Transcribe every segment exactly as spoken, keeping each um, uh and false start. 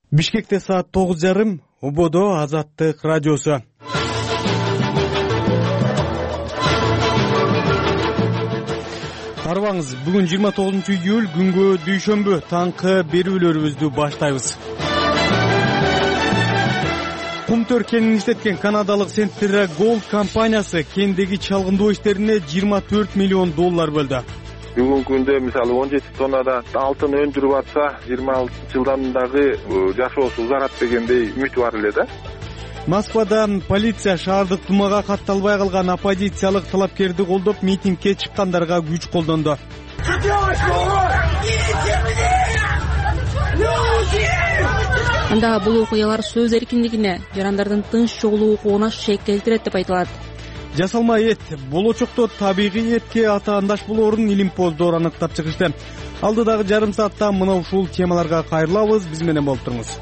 Бишкекте саат тогуз жарым, Ободо Азаттык радиосу. Арбаңыз, бүгүн жыйырма тогузунчу июль күнгө дүйшөмбү таңкы берүүлөрүбүздү баштайбыз. Кумтөр кенин иштеткен канадалык Central Gold компаниясы кендеги чалгындоо иштерине жыйырма төрт миллион доллар бөлдү. Бүгүнкү күндө мисалы он жети тоннада алтын өндүрүп атса, жыйырма алты жылдан дагы жашоосу узарат дегендей үмүт бар эле да. Москвада полиция шаардык думага катталбай калган оппозициялык талапкерди колдоп митингге чыккандарга күч колдонду. Анда бул окуялар сөз эркиндигине, жарандардын тынч чогулуу укугуна шек келтирет деп айтылат. Жасалма эт, болочокто табигый этке атаандаш болоорун илимпоздор аныктап чыгышты. Алдыдагы жарым саатта мына ушул темаларга кайрылабыз, биз менен болуп туруңуз.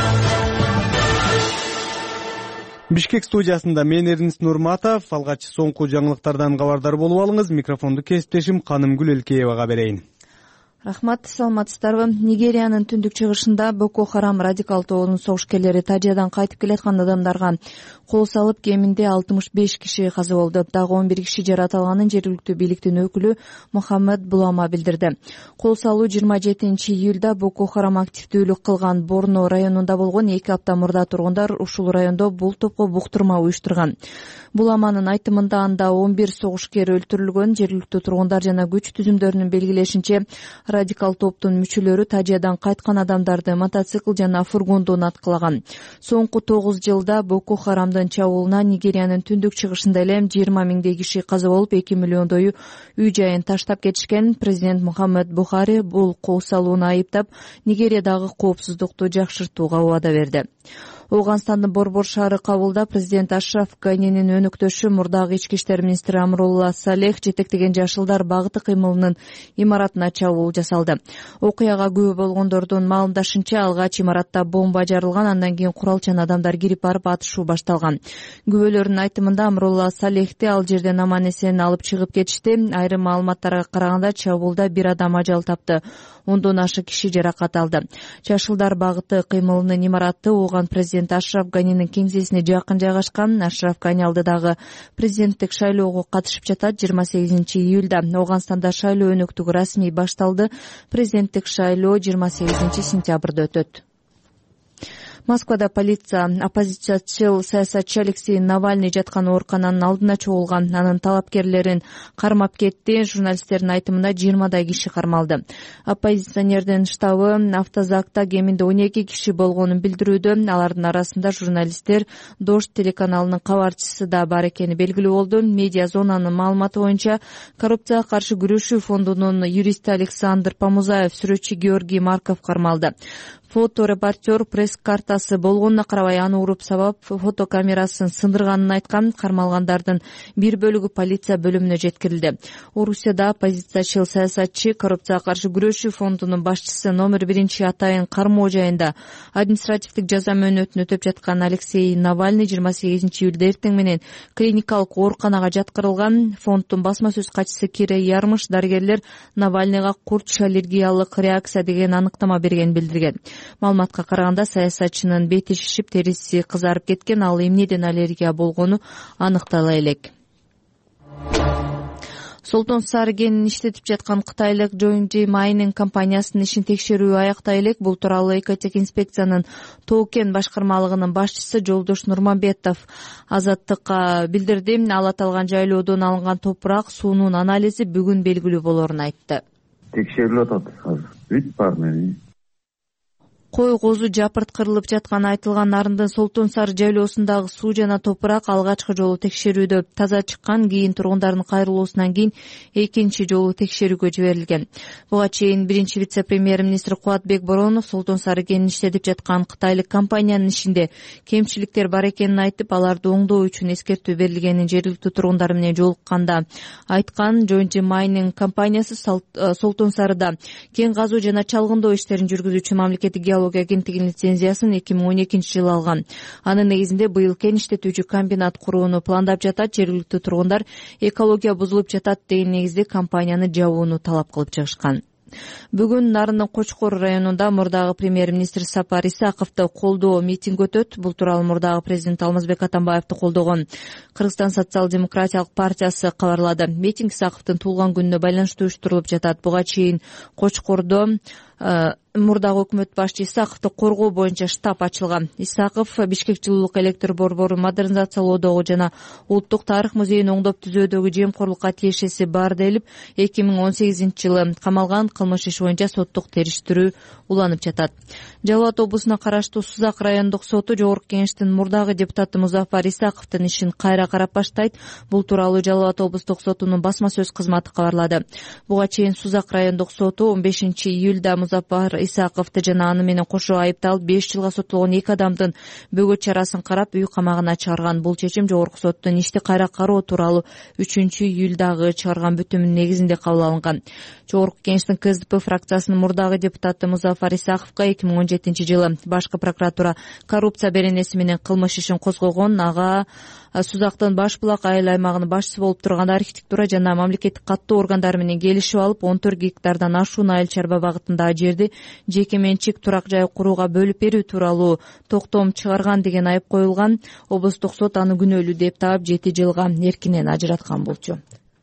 Бишкек студиясында мен Эрнис Нурматов, алгач соңку жаңылыктардан кабардар болуп алыңыз. Микрофонду кесиптешим Канымгүл Элкеевага берейин. Рахмат, саламатсыздарбы. Нигериянын түндүк чыгышында Боко Харам радикал тобунун согушкерлери Тажиядан кайтып келаткан адамдарга кол салып, кеминде алтымыш беш киши каза болду. Дагы он бир киши жаратылганын жергиликтүү бийликтин өкүлү Мухаммед Булама билдирди. Кол салуу жыйырма жетинчи июлда Боко Харам активдүүлүк кылган Борно районунда болгон. Эки апта мурда тургундар ушул райондо бул топко буктурма уюштурган. Буламанын айтымында анда он бир согушкер өлтүрүлгөн. Жергиликтүү тургундар жана күч түзүмдөрүнүн белгилешинче, радикал топтун мүчөлөрү Тажиядан кайткан адамдарды мотоцикл жана фургондон аткылаган. Соңку тогуз жылда Боко Харамдын чабуулуна Нигериянын түндүк чыгышында эле жыйырма миңдей киши каза болуп, эки миллиондою үй жайын таштап кетишкен. Президент Мухаммед Бухари бул кол салууну айыптап, Нигериядагы коопсуздукту жакшыртууга убада берди. Ооганстандын Борбор шаары Кабулда президент Ашраф Ганинин өнөктөшү, мурдагы ички иштер министри Амрулла Салех жетектеген жашылдар багыты кыймылынын имаратына чабуул жасалды. Окуяга күбө болгондордун маалымдашынча, алгач имаратта бомба жарылган, андан кийин куралчан адамдар кирип барып атышуу башталган. Күбөлөрдүн айтымында Амрулла Салехти ал жерден аман-эсен алып чыгып кетишти. Айрым маалыматтарга караганда, чабуулда бир адам ажал тапты, ондон ашык киши жаракат алды. Жашылдар багыты кыймылынын имараты ооган президент Ашраф Ганинин кеңсесине жакын жайгашкан. Ашраф Гани алдыдагы президенттик шайлоого катышып жатат. жыйырма сегизинчи июлда Ооганстанда шайлоо өнөктүгү расмий башталды. Президенттик шайлоо жыйырма сегизинчи сентябрда өтөт. Москвада полиция оппозициячыл саясатчы Алексей Навальный жаткан оорукананын алдына чогулган. Анын талапкерлерин кармап кетти. Журналисттердин айтымында жыйырмадай киши кармалды. Оппозиционердин штабы автозакта кеминде он эки киши болгонун билдирүүдө. Алардын арасында журналисттер, Дождь телеканалынын кабарчысы да бар экени белгилүү болду. Медиа зонанын маалыматы боюнча, коррупцияга каршы күрөшүү фондунун юристи Александр Помузаев, сүрөтчү Георгий Марков кармалды. Фоторепортер пресс-картасы болгонуна карабай аны уруп сабап, фотокамерасын сындырганын айткан. Кармалгандардын бир бөлүгү полиция бөлүмүнө жеткирилди. Орусияда оппозициячыл саясатчы, коррупцияга каршы күрөшүү фондунун башчысы номер биринчи атайын кармоо жайында административдик жаза мөөнөтүн өтөп жаткан Алексей Навальный жыйырма сегизинчи июлда эртең менен клиникалык ооруканага жаткырылган. Фонддун басма сөз катчысы Кире Ярмыш дарыгерлер Навальныйга курч аллергиялык реакция деген аныктама берген билдирген. Маалыматка караганда, саясатчынын бети шишип, териси кызарып кеткен, ал эмнеден аллергия болгону аныктала элек. Солтон Сары кенин иштетип жаткан кытайлык Joinji Mining компаниясынын ишин текшерүү аяктай элек. Бул тууралуу Экотек инспекциянын Тоо кен башкармалыгынын башчысы Жолдош Нурманбетов Азаттыкка билдирди. Ал аталган жайлоодон алынган топурак суунун анализи бүгүн белгилүү болоорун айтты. Текшерилип атат азыр. Бүт бар мени. Кой козу жапырткырылып жатканы айтылган Нарындын Солтон Сары жайлоосундагы суу жана топурак алгачкы жолу текшерүүдө таза чыккан. Кийин тургундардын кайрылуусунан кийин экинчи жолу текшерүүгө жиберилген. Буга чейин биринчи вице-премьер-министр Кубатбек Боронов Солтон Сары кенин иштетип жаткан кытайлык компаниянын ишинде кемчиликтер бар экенин айтып, аларды оңдоо үчүн эскертүү берилгенин жергиликтүү тургундар менен жолукканда айткан. Joinji Mining компаниясы Солтон Сарыда кен казуу жана чалгындоо иштерин жүргүзүүчү мамлекеттик геология агенттигинин лицензиясын эки миң он экинчи жылы алган. Анын негизинде быйыл кен иштетүүчү комбинат курууну пландап жатат. Жергиликтүү тургундар экология бузулуп жатат деген негизде компанияны жабууну талап кылып чыгышкан. Бүгүн Нарындын Кочкор районунда мурдагы премьер-министр Сапар Исаковду колдоо митинг өтөт. Бул тууралуу мурдагы президент Алмазбек Атамбаевди колдогон Кыргызстан социал-демократиялык партиясы кабарлады. Митинг Исаковдун туулган күнүнө байланыштуу уюштурулуп жатат. Буга чейин Кочкордо мурдагы өкмөт башчы Исаковду коргоо боюнча штаб ачылган. Исаков Бишкек жылуулук электр борборун модернизациялоодогу жана Улуттук тарых музейин оңдоп түзүүдөгү жемкорлукка тиешеси бар делип, эки миң он сегизинчи жылы камалган. Кылмыш иши боюнча соттук териштирүү уланып жатат. Жалал Абад облусуна караштуу Сузак райондук соту Жогорку Кеңештин мурдагы депутаты Музафар Исаковдун ишин кайра карап баштайт. Бул тууралуу Жалал Абад облустук сотунун басма сөз кызматы кабарлады. Буга чейин Сузак райондук соту он бешинчи июлда Музафар Исаковду жана аны менен кошо айыпталып беш жылга соттолгон эки адамдын бөгөт чарасын карап үй камагына чыгарган. Бул чечим Жогорку соттун ишти кайра кароо тууралуу үчүнчү июлдагы чыгарган бүтүмүнүн негизинде кабыл алынган. Жогорку Кеңештин КСДП фракциясынын мурдагы депутаты Музафар Исаковго эки миң он жетинчи жылы башкы прокуратура коррупция беренеси менен кылмыш ишин козгогон. Ага Сузактын Баш булак айыл аймагынын башчысы болуп турганда архитектура жана мамлекеттик каттоо органдары менен келишип алып он төрт гектардан ашуун айыл чарба багытындагы жерди жеке менчик турак жай курууга бөлүп берүү тууралуу токтом чыгарган деген айып коюлган. Облустук сот аны күнөөлүү деп таап жети жылга эркинен ажыраткан болчу.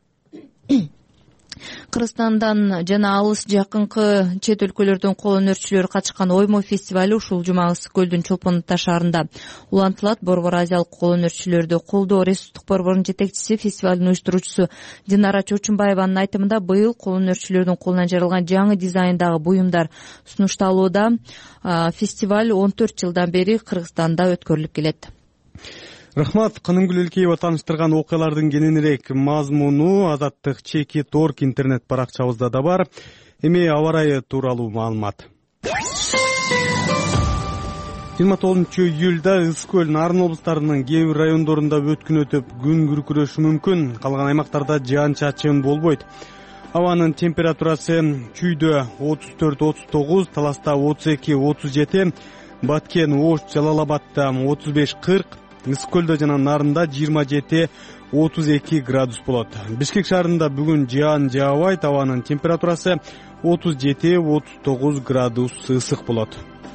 Кыргызстандан жана алыс жакынкы чет өлкөлөрдөн кол өнөрчүлөр катышкан оймо фестиваль ушул жума Ысык көлдүн Чолпон Ата шаарында улантылат. Борбор азиялык кол өнөрчүлөрдү колдоо ресурстук борборунун жетекчиси, фестивалдын уюштуруучусу Динара Чочунбаеванын айтымында быйыл кол өнөрчүлөрдүн колунан жаралган жаңы дизайндагы буюмдар сунушталууда. Фестиваль он төрт жылдан бери Кыргызстанда өткөрүлүп келет. Рахмат. Канымгүл Элкеева тааныштырган окуялардын кененирээк мазмуну Азаттык чеки торг интернет баракчабызда да бар. Эми аба ырайы тууралуу маалымат. жыйырма тогузунчу июлда Ысык көл, Нарын облустарынын кээ бир райондорунда өткүн өтүп, күн күркүрөшү мүмкүн. Калган аймактарда жаан чачын болбойт. Абанын температурасы Чүйдө отуз төрт отуз тогуз, Таласта отуз эки отуз жети, Баткен, Ош, Жалал Абадда отуз беш кырк, Ысык көлдө жана Нарында жыйырма жети отуз эки градус болот. Бишкек шаарында бүгүн жаан жаабайт. Абанын температурасы отуз жети отуз тогуз градус ысык болот.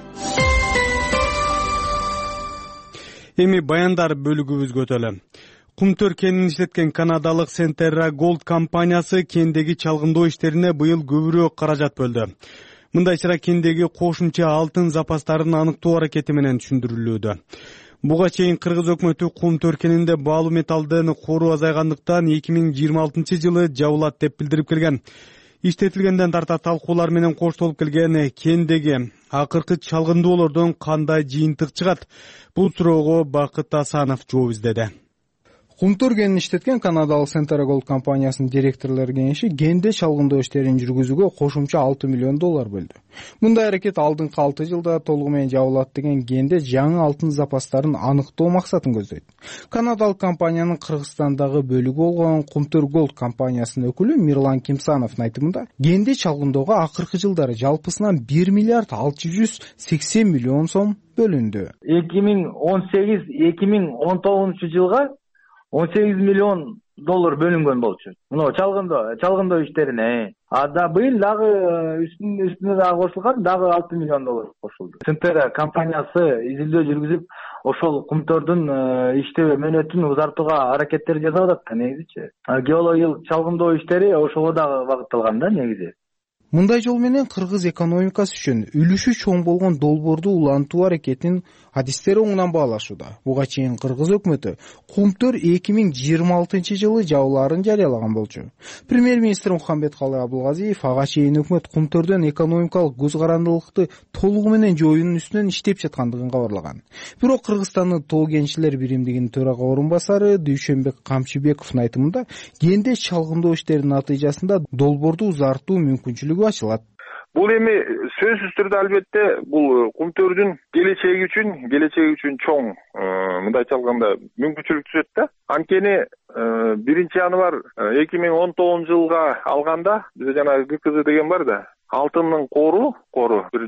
Эми баяндар бөлүгүбүзгө өтөлү. Кумтөр кенин иштеткен канадалык Centerra Gold компаниясы кендеги чалгындоо иштерине быйыл көбүрөөк каражат бөлдү. Мындай чара кендеги кошумча алтын запастарын аныктоо аракети менен түшүндүрүлүүдө. Буга чейин Кыргыз өкмөтү Кумтөр кенинде баалуу металлдын кору азайгандыктан эки миң жыйырма алтынчы жылы жабылат деп билдирип келген. Иштетилгенден тарта талкуулар менен коштолуп келген кендеги акыркы чалгындоолордон кандай жыйынтык чыгат? Бул суроого Бакыт Асанов жооп издеди. Кумтөр кенин иштеткен канадалык Centerra Gold компаниясынын директорлор кеңеши кенде чалгындоо иштерин жүргүзүүгө кошумча алты миллион доллар бөлдү. Мындай аракет алдыңкы алты жылда толугу менен жабылат деген кенде жаңы алтын запастарын аныктоо максатын көздөйт. Канадалык компаниянын Кыргызстандагы бөлүгү болгон Кумтөр Gold компаниясынын өкүлү Мирлан Кимсановдун айтымында, кенде чалгындоого акыркы жылдары жалпысынан бир миллиард алты жүз сексен миллион сом бөлүндү. эки миң он сегиз эки миң он тогузунчу жылга он сегиз миллион доллар бөлүнгөн болчу. Мына чалгындоо, чалгындоо иштерине. А да быйыл дагы үстүнө үстүнө дагы кошулган, дагы алты миллион доллар кошулду. Centerra компаниясы изилдөө жүргүзүп, ошол Кумтөрдүн иштөө мөөнөтүн узартууга аракеттер жасап атат да негизичи. Геологиялык чалгындоо иштери ошого дагы багытталган да негизи. Мындай жол менен кыргыз экономикасы үчүн үлүшү чоң болгон долбоорду улантуу аракетин адистер оңунан баалашууда. Буга чейин кыргыз өкмөтү Кумтөр эки миң жыйырма алтынчы жылы жабылаарын жарыялаган болчу. Премьер-министр Мухамбеткалый Абылгазиев ага чейин өкмөт Кумтөрдөн экономикалык көз карандылыкты толугу менен жоюунун үстүнөн иштеп жаткандыгын кабарлаган. Бирок Кыргызстандын тоо кенчилер биримдигинин төрага орун басары Дүйшөнбек Камчыбековдун айтымында, кенде чалгындоо иштеринин натыйжасында долбоорду узартуу мүмкүнчүлүгү ачылат. Бул эми сөзсүз түрдө албетте бул Кумтөрдүн келечеги үчүн, келечеги үчүн чоң, мындайча алганда мүмкүнчүлүк түзөт да. Анткени биринчи январь эки миң он тогузунчу жылга алганда бизде жана ГКЗ деген бар да. Алтындын кору, кору бир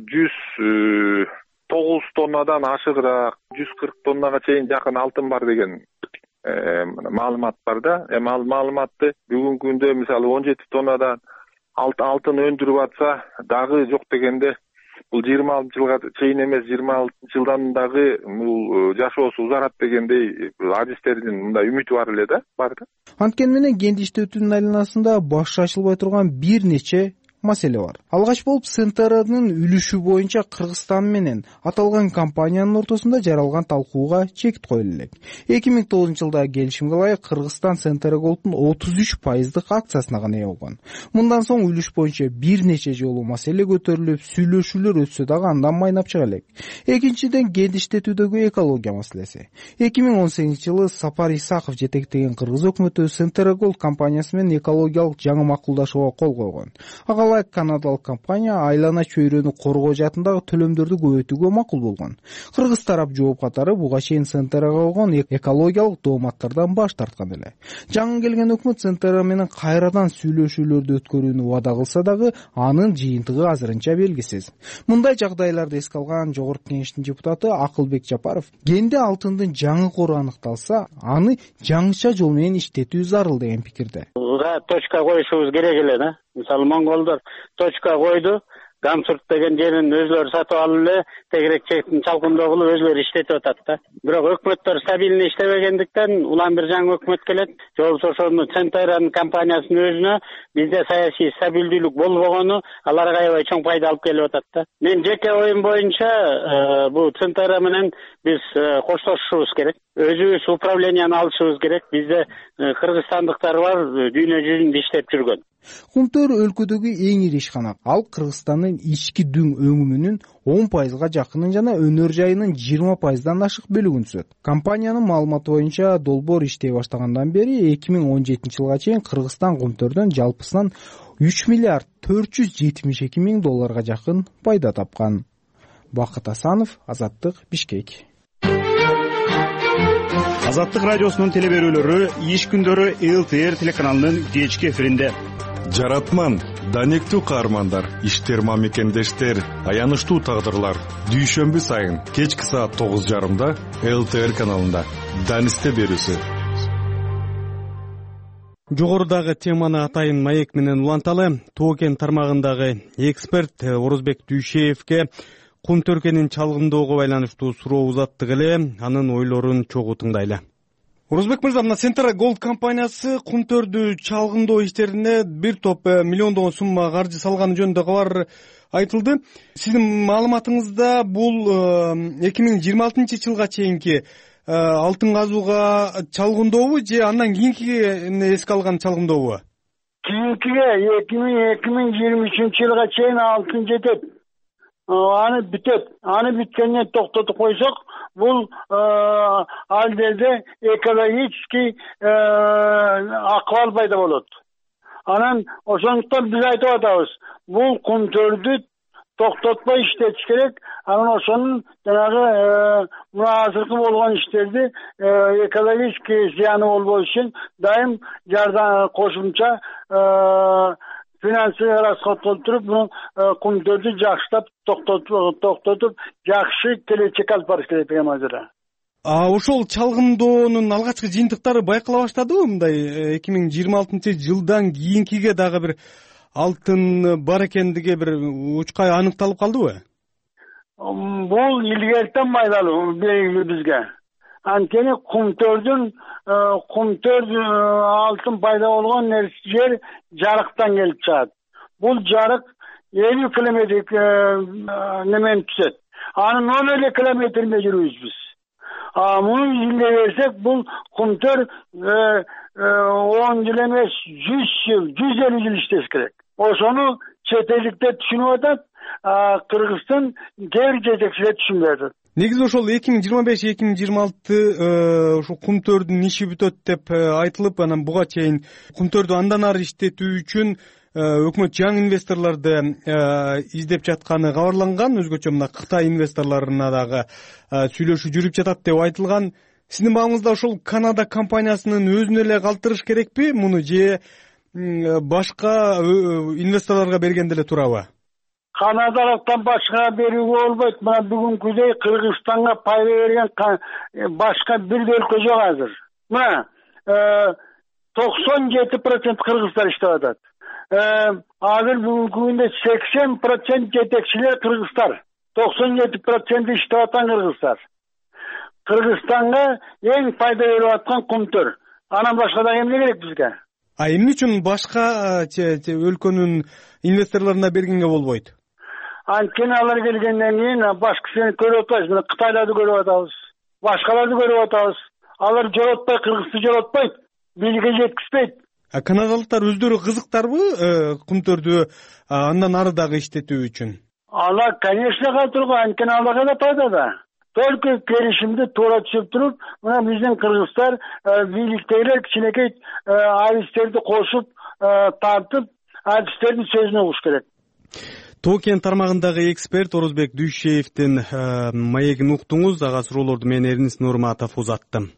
жүз тогуз тоннадан ашыгыраак, жүз кырк тоннага чейин жакын алтын бар деген маалымат бар да. Маалыматты бүгүнкү күндө мисалы он жети тоннадан алтын өндүрүп атса дагы жок дегенде бул жыйырма алтынчы жылга чейин эмес, жыйырма алтынчы жылдан дагы бул жашоосу узарат дегендей адистердин мындай үмүтү бар эле да, бар да. Анткени менен кенди иштетүүнүн айланасында баш ачылбай турган бир нече маселе бар. Алгач болуп СНТРнын үлүшү боюнча Кыргызстан менен аталган компаниянын ортосунда жаралган талкууга чек коюлу элек. эки миң тогузунчу жылдагы келишимге ылайык Кыргызстан СНТР Голдтун отуз үч пайыздык акциясына гана ээ болгон. Мындан соң үлүш боюнча бир нече жолу маселе көтөрүлүп, сүйлөшүүлөр өтсө дагы андан майнап чыга элек. Экинчиден, кенди иштетүүдөгү экология маселеси. эки миң он сегизинчи жылы Сапар Исаков жетектеген Кыргыз өкмөтү СНТР Голд компаниясы менен экологиялык жаңы макулдашууга кол койгон. Ага канадалык компания айлана чөйрөнү коргоо жаатындагы төлөмдөрдү көбөйтүүгө макул болгон. Кыргыз тарап жооп катары буга чейин СНТРга койгон экологиялык дооматтардан баш тарткан эле. Жаңы келген өкмөт СНТР менен кайрадан сүйлөшүүлөрдү өткөрүүнү убада кылса дагы анын жыйынтыгы азырынча белгисиз. Мындай жагдайларды эске алган Жогорку Кеңештин депутаты Акылбек Жапаров, кенде алтындын жаңы кору аныкталса, аны жаңыча жол менен иштетүү зарыл деген пикирде. Точка коюшубуз керек эле да. Мисалы монголдор точка койду, Гамсурт деген жерин өзлөрү сатып алып эле тегерек чектин чалкындоо кылып өзлөрү иштетип атат да. Бирок өкмөттөр стабилдүү иштебегендиктен улам бир жаңы өкмөт келет. Же болбосо ошону СНТРнын компаниясынын өзүнө бизде саясий стабилдүүлүк болбогону аларга аябай чоң пайда алып келип атат да. Мен жеке оюм боюнча бул СНТР менен биз коштошушубуз керек. Өзүбүз управленияны алышыбыз керек. Бизде кыргызстандыктар бар, дүйнө жүзүндө иштеп жүргөн. Кумтөр өлкөдөгү эң ири ишкана. Ал Кыргызстандын ички дүң өңүмүнүн он пайызга жакынын жана өнөр жайынын жыйырма пайыздан ашык бөлүгүн түзөт. Компаниянын маалыматы боюнча долбоор иштей баштагандан бери эки миң он жетинчи жылга чейин Кыргызстан Кумтөрдөн жалпысынан үч миллиард төрт жүз жетимиш эки миң долларга жакын пайда тапкан. Бакыт Асанов, Азаттык, Бишкек. Азаттык радиосунун телеберүүлөрү иш күндөрү эл ти эр телеканалынын кечки эфиринде. Жаратман, данектүү каармандар, иштер мамекендештер, аянычтуу тагдырлар. Дүйшөмбү сайын кечки саат тогуз жарымда эл ти эр каналында Данисте берүүсү. Жогорудагы теманы атайын маек менен уланталы. Тоокен тармагындагы эксперт Орозбек Дүйшеевке Кумтөркенин чалгындоого байланыштуу суроо узаттык эле, анын ойлорун чогуу тыңдайлы. Орозбек мырза, мына СНТР Голд компаниясы Кумтөрдү чалгындоо иштерине бир топ миллиондогон сумма каржы салганы жөнүндө кабар айтылды. Сиздин маалыматыңызда бул эки миң жыйырма алтынчы жылга чейинки алтын казууга чалгындообу же андан кийинкине эске алган чалгындообу? Кийинкиге эки миң жыйырма үчүнчү жылга чейин алтын жетет. Аны бүтөт. Аны бүткөндөн токтотуп койсок, бул ал жерде экологический акыбал пайда болот. Анан ошондуктан биз айтып атабыз, бул Кумтөрдү токтотпой иштетиш керек. Анан ошонун жанагы мына азыркы болгон иштерди экологический зыяны болбош үчүн дайым жардам кошумча финансовый расход кылып, буну Кумтөрдү жакшылап токтотуп, токтотуп, жакшы келечек алып барыш керек деген мазера. А ошол чалгындоонун алгачкы жыйынтыктары байкала баштадыбы? Мындай эки миң жыйырма алтынчы жылдан кийинкиге дагы бир алтын бар экендиги бир учкай аныкталып калдыбы? Бул илгертен байлалуу белгилүү бизге. Анткени Кумтөрдүн Кумтөр алтын пайда болгон жер жарыктан келип чыгат. Бул жарык элүү километр немен түзөт. Анын он элүү километрине жүрүбүз биз. А муну изилдей берсек, бул Кумтөр он жыл эмес, жүз жыл, жүз элүү жыл иштеш керек. Ошону чет элдиктер түшүнүп атат, Кыргыздын кээ бир жетекчилер түшүнбөй атат. Негизи ошол эки миң жыйырма беш эки миң жыйырма алты ошо Кумтөрдүн иши бүтөт деп айтылып, анан буга чейин Кумтөрдү андан ары иштетүү үчүн өкмөт жаңы инвесторлорду издеп жатканы кабарланган. Өзгөчө мына Кытай инвесторлоруна дагы сүйлөшүү жүрүп жатат деп айтылган. Сиздин маалыңызда ошол Канада компаниясынын өзүнө эле калтырыш керекпи муну, же башка инвесторлорго бергенде эле турабы? Канадалыктан башка берүүгө болбойт. Мына бүгүнкүдөй Кыргызстанга пайда берген башка бир өлкө жок азыр. Мына токсон жети процент кыргыздар иштеп атат. азыр бүгүнкү күндө сексен процент жетекчилер кыргыздар, токсон жети проценти иштеп аткан кыргыздар. Кыргызстанга эң пайда берип аткан Кумтөр. Анан башка да эмне керек бизге? А эмне үчүн башка өлкөнүн инвесторлоруна бергенге болбойт? Анткени алар келгенден кийин башкасын көрүп атабыз. Мына Кытайларды көрүп атабыз, башкаларды көрүп атабыз. Алар жолотпой, Кыргызды жолотпойт, бийликке жеткизбейт. А канадалыктар өздөрү кызыктарбы Кумтөрдү андан ары дагы иштетүү үчүн? Алар, конечно, калтыргы, анткени аларга да пайда да. Только келишимди туура түзүп туруп, мына биздин кыргыздар бийликтегилер кичинекей адистерди кошуп, тартып, адистердин сөзүн угуш керек. Тоо кен тармагындагы эксперт Орозбек Дүйшеевдин маегин уктуңуз. Ага суроолорду мен Эрнис Нурматов узаттым.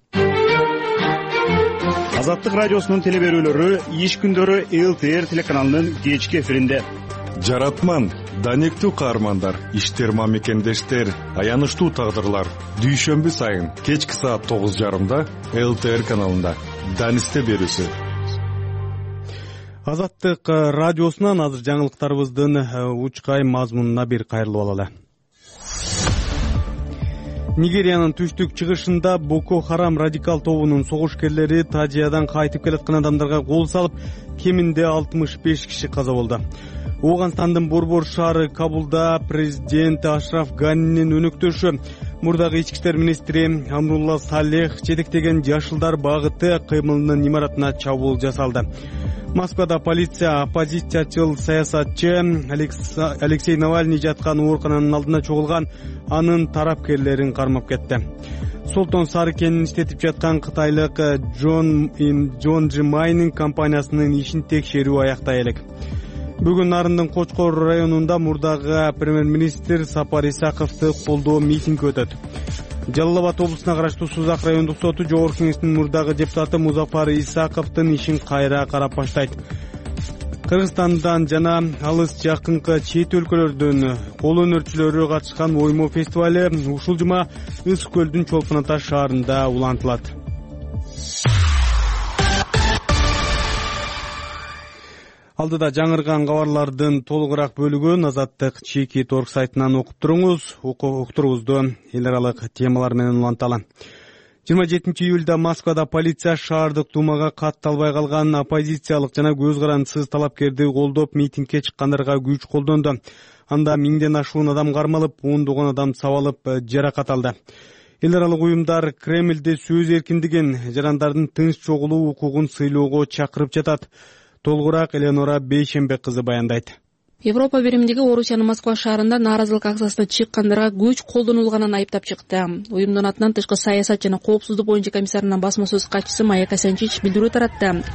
Азаттык радиосунун телеберүүлөрү иш күндөрү эл тэ эр телеканалынын кечки эфиринде. Жаратман, данектүү каармандар, иштер мамекендештер, аянычтуу тагдырлар. Дүйшөмбү сайын кечки саат тогуз жарымда эл тэ эр каналында Данисте берүүсү. Азаттык радиосунан азыр жаңылыктарыбыздын учкай мазмунуна бир кайрылып алалы. Нигериянын түштүк чыгышында Боко Харам радикал тобунун согушкерлери Тажиядан кайтып келаткан адамдарга кол салып, кеминде алтымыш беш киши каза болду. Ооганстандын борбор шаары Кабулда президент Ашраф Ганинин өнөктөшү, мурдагы ички иштер министри Амрулла Салех жетектеген жашылдар багыты кыймылынын имаратына чабуул жасалды. Москвада полиция оппозициячыл саясатчы Алексей Навальный жаткан оорукананын алдына чогулган анын тарапкерлерин кармап кетти. Солтон Сары кенин иштетип жаткан кытайлык Джон Джон Джимайнин компаниясынын ишин текшерүү аяктай элек. Бүгүн Нарындын Кочкор районунда мурдагы премьер-министр Сапар Исаковду колдоо митинги өтөт. Жалал Абад облусуна караштуу Сузак райондук соту жогорку кеңештин мурдагы депутаты Музафар Исаковдун ишин кайра карап баштайт. Кыргызстандан жана алыс жакынкы чет өлкөлөрдөн кол өнөрчүлөрү катышкан оймо фестивали ушул жума Ысык көлдүн Чолпон Ата шаарында улантылат. Алдыда жаңырган кабарлардын толугураак бөлүгүн Азаттык чеки торг сайтынан окуп туруңуз. Уктуруубузду эл аралык темалар менен уланталы. жыйырма жетинчи июлда Москвада полиция шаардык думага катталбай калган оппозициялык жана көз карандысыз талапкерди колдоп митингге чыккандарга күч колдонду. Анда миңден ашуун адам кармалып, ондогон адам сабалып, жаракат алды. Эл аралык уюмдар Кремльде сөз эркиндигин, жарандардын тынч чогулуу укугун сыйлоого чакырып жатат. Толугураак Эленора Бейшембек кызы баяндайт. Европа биримдиги Орусиянын Москва шаарында нааразылык акциясына чыккандарга күч колдонулганын айыптап чыкты. Уюмдун атынан тышкы саясат жана коопсуздук боюнча комиссарынын басма сөз катчысы Майя Касянчич билдирүү таратты.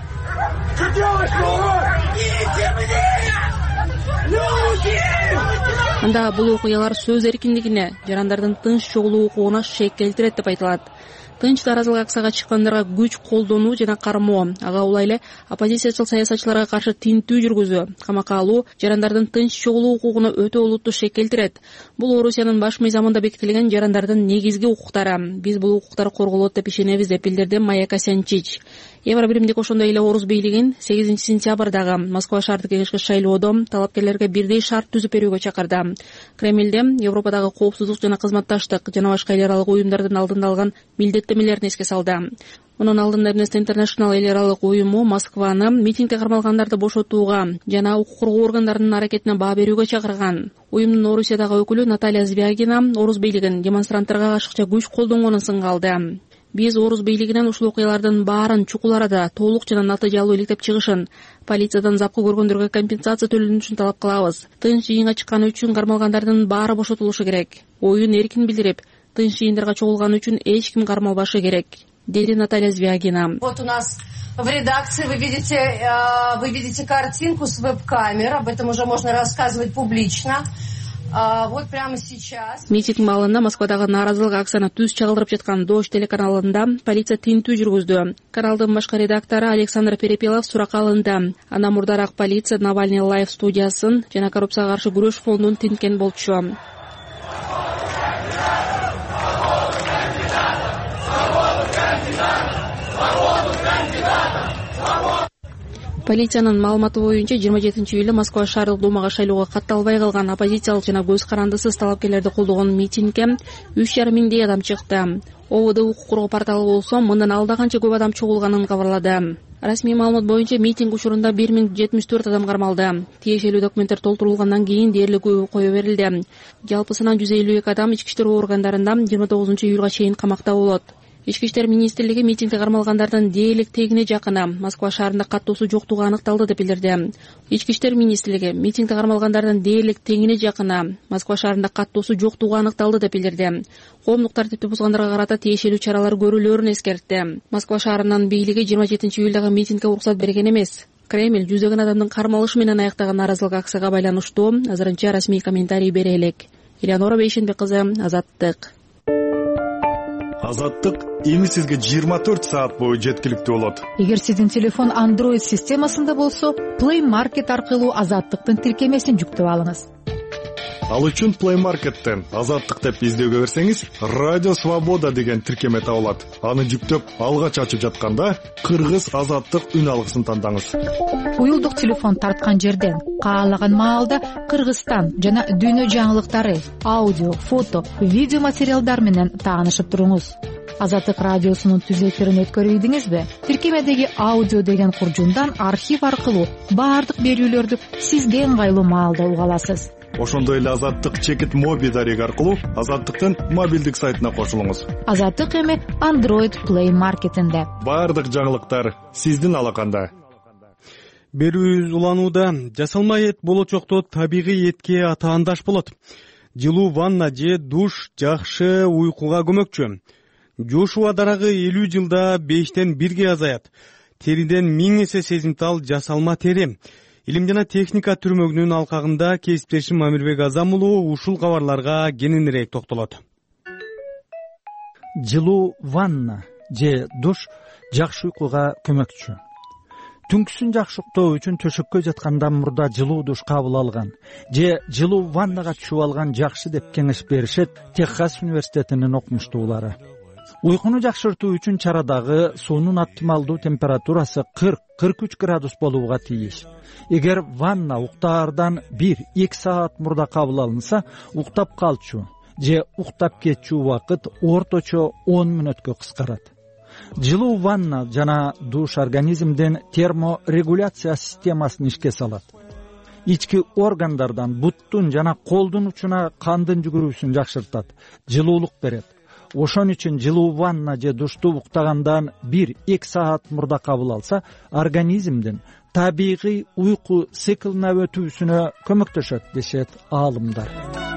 Анда бул окуялар сөз эркиндигине, жарандардын тынч чогулуу укугуна шек келтирет деп айтылат. Тынч нааразылык акцияга чыккандарга күч колдонуу жана кармоо, ага улай эле оппозициячыл саясатчыларга каршы тинтүү жүргүзүү, камакка алуу жарандардын тынч чогулуу укугуна өтө олуттуу шек келтирет. Бул Орусиянын баш мыйзамында бекитилген жарандардын негизги укуктары. Биз бул укуктар корголот деп ишенебиз деп билдирди Майя Касянчич. Евро биримдик ошондой эле Орус бийлигин сегизинчи сентябрдагы Москва шаардык кеңешке шайлоодо талапкерлерге бирдей шарт түзүп берүүгө чакырды. Кремльде Европадагы коопсуздук жана кызматташтык жана башка эл аралык уюмдардын алдында алган милдеттемелерин эске салды. Мунун алдында Amnesty International эл аралык уюму Москваны митингге кармалгандарды бошотууга жана укук коргоо органдарынын аракетине баа берүүгө чакырган. Уюмдун Орусиядагы өкүлү Наталья Звягина Орус бийлигин демонстранттарга ашыкча күч колдонгонун сынга алды. Биз Орус бийлигинен ушул окуялардын баарын чукул арада толук жана натыйжалуу иликтеп чыгышын, полициядан запкы көргөндөргө компенсация төлөнүшүн талап кылабыз. Тынч жыйынга чыкканы үчүн кармалгандардын баары бошотулушу керек. Оюн эркин билдирип, тынч жыйындарга чогулганы үчүн эч ким кармалбашы керек, деди Наталья Звягина. Вот у нас в редакции вы видите, вы видите картинку с веб-камер, об этом уже можно рассказывать публично. Вот прямо сейчас. Митинг маалында Москвадагы нааразылык акцияны түз чагылдырып жаткан Дождь телеканалында полиция тинтүү жүргүздү. Каналдын башкы редактору Александр Перепелов суракка алынды. Анда мурдараак полиция Навальный лайв студиясын жана коррупцияга каршы күрөш фондун тинткен болчу. Полициянын маалыматы боюнча жыйырма жетинчи июлда Москва шаардык думага шайлоого катталбай калган оппозициялык жана көз карандысыз талапкерлерди колдогон митингге үч жарым миңдей адам чыкты. ОВД укук коргоо порталы болсо мындан алда канча көп адам чогулганын кабарлады. Расмий маалымат боюнча митинг учурунда бир миң жетимиш төрт адам кармалды. Тиешелүү документтер толтурулгандан кийин дээрлик кое берилди. Жалпысынан жүз элүү эки адам ички иштер органдарында жыйырма тогузунчу июлга чейин камакта болот. Ички иштер министрлиги митингде кармалгандардын дээрлик тегине жакыны Москва шаарында каттоосу жоктугу аныкталды деп билдирди. Ички иштер министрлиги митингде кармалгандардын дээрлик тегине жакыны Москва шаарында каттоосу жоктугу аныкталды деп билдирди. Коомдук тартипти бузгандарга карата тиешелүү чаралар көрүлөөрүн эскертти. Москва шаарынын бийлиги жыйырма жетинчи июлдагы митингге уруксат берген эмес. Кремль жүздөгөн адамдын кармалышы менен аяктаган нааразылык акцияга байланыштуу азырынча расмий комментарий бере элек. Элеонора Бейшенбек кызы, Азаттык. Азаттык эми сизге жыйырма төрт саат бою жеткиликтүү болот. Эгер сиздин телефон Android системасында болсо, Play Market аркылуу Азаттыктын тиркемесин жүктөп алыңыз. Ал үчүн Play Market'тен Азаттык деп издөөгө берсеңиз, Радио Свобода деген тиркеме табылат. Аны жүктөп, алгач ачып жатканда Кыргыз Азаттык үн алгысын тандаңыз. Уюлдук телефон тарткан жерден каалаган маалда Кыргызстан жана дүйнө жаңылыктары, аудио, фото, видео материалдар менен таанышып туруңуз. Азаттык радиосунун түзөтүлөрүн өткөрүп ийдиңизби? Тиркемедеги аудио деген куржундан архив аркылуу баардык берүүлөрдү сизге ыңгайлуу маалда уга аласыз. Ошондой эле Азаттык чекит моби дареги аркылуу Азаттыктын мобилдик сайтына кошулуңуз. Азаттык эми Android Play Market'инде. Баардык жаңылыктар сиздин алаканда. Берүүбүз уланууда. Жасалма эт болочокто табигый этке атаандаш болот. Жылуу ванна же душ жакшы уйкуга көмөкчү. Жошуа дарагы элүү жылда бештен бирге азаят. Териден миң эсе сезимтал жасалма тери. Илим жана техника түрмөгүнүн алкагында кесиптешим Амирбек Азам уулу ушул кабарларга кененирээк токтолот. Жылуу ванна же душ жакшы уйкуга көмөкчү. Түнкүсүн жакшы уктоо үчүн төшөккө жаткандан мурда жылуу душ кабыл алган же жылуу ваннага түшүп алган жакшы деп кеңеш беришет Техас университетинин окумуштуулары. Уйкуну жакшыртуу үчүн чарадагы суунун оптималдуу температурасы кырк кырк үч градус болууга тийиш. Эгер ванна уктаардан бир эки саат мурда кабыл алынса, уктап калчу же уктап кетчү убакыт орточо он мүнөткө кыскарат. Жылуу ванна жана душ организмдин терморегуляция системасын ишке салат. Ички органдардан буттун жана колдун учуна кандын жүгүрүүсүн жакшыртат, жылуулук берет. Ошон үчүн жылуу ванна же душту уктагандан бир эки саат мурда кабыл алса, организмдин табигый уйку циклына өтүүсүнө көмөктөшөт дешет аалымдар.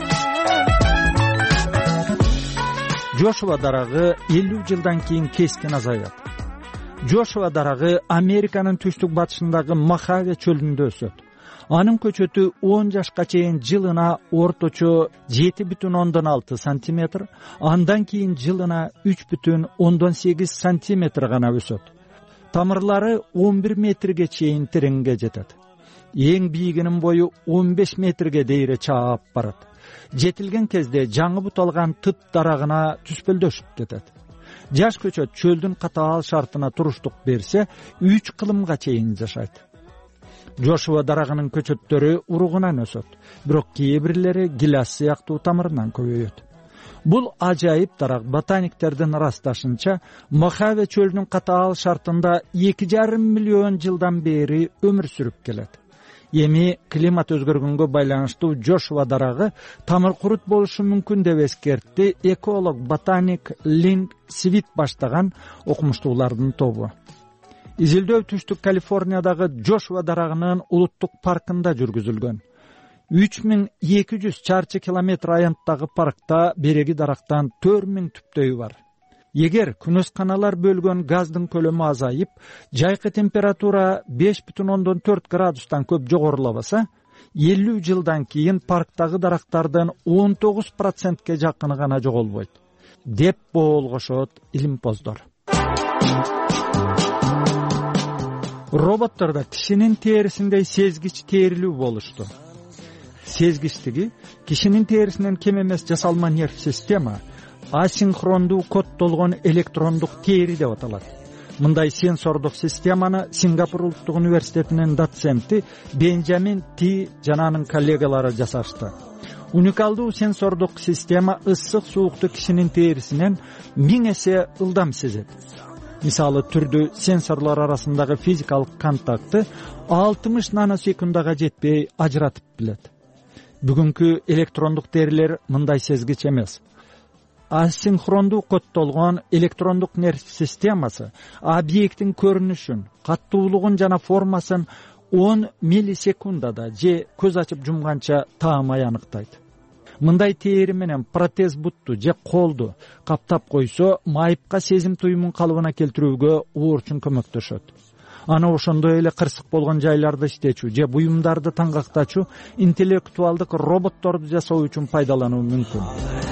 Жошуа дарагы элүү жылдан кийин кескин азаят. Жошуа дарагы Американын түштүк батышындагы Мохаве чөлүндө өсөт. Анын көчөтү он жашка чейин жылына орточо жети бүтүн ондон алты сантиметр, андан кийин жылына үч бүтүн ондон сегиз сантиметр гана өсөт. Тамырлары он бир метрге чейин тереңге жетет. Эң бийигинин бою он беш метрге дейре чаап барат. Жетилген кезде жаңы бут алган тыт дарагына түспөлдөшүп кетет. Жаш көчөт чөлдүн катаал шартына туруштук берсе, үч кылымга чейин жашайт. Жошуа дарагынын көчөттөрү уругунан өсөт, бирок кээ бирлери гилас сыяктуу тамырынан көбөйөт. Бул ажайып дарак ботаниктердин ырасташынча, Мохаве чөлүнүн катаал шартында эки жарым миллион жылдан бери өмүр сүрүп келет. Эми климат өзгөргөнгө байланыштуу Жошуа дарагы тамыр курут болушу мүмкүн деп эскертти эколог ботаник Линк Свит баштаган окумуштуулардын тобу. Изилдөө түштүк Калифорниядагы Жошуа дарагынын улуттук паркында жүргүзүлгөн. үч миң эки жүз чарчы километр аянттагы паркта береги дарактан төрт миң түптөйү бар. Эгер күнөсканалар бөлгөн газдын көлөмү азайып, жайкы температура беш бүтүн ондон төрт градустан көп жогорулабаса, элүү жылдан кийин парктагы дарактардын он тогуз процентке жакыны гана жоголбойт, деп боолгошот илимпоздор. Роботтордо кишинин терисиндей сезгич терилүү болушту. Сезгичтиги кишинин терисинен кем эмес жасалма нерв система асинхрондуу коддолгон электрондук тери деп аталат. мындай сенсордук системаны Сингапур улуттук университетинин доценти Бенджамин Ти жана анын коллегалары жасашты. Уникалдуу сенсордук система ысык суукту кишинин терисинен миң эсе ылдам сезет. Мисалы түрдүү сенсорлор арасындагы физикалык контактты алтымыш наносекундага жетпей ажыратып билет. Бүгүнкү электрондук терилер мындай сезгич эмес. Асинхрондуу коддолгон электрондук нерв системасы объекттин көрүнүшүн, каттуулугун жана формасын он миллисекундада же көз ачып жумганча таамай аныктайт. Мындай тери менен протез бутту же колду каптап койсо, майыпка сезим туюмун калыбына келтирүүгө оорчун көмөктөшөт. Аны ошондой эле кырсык болгон жайларды иштечү же буюмдарды таңгактачу, интеллектуалдык роботторду жасоо үчүн пайдалануу мүмкүн.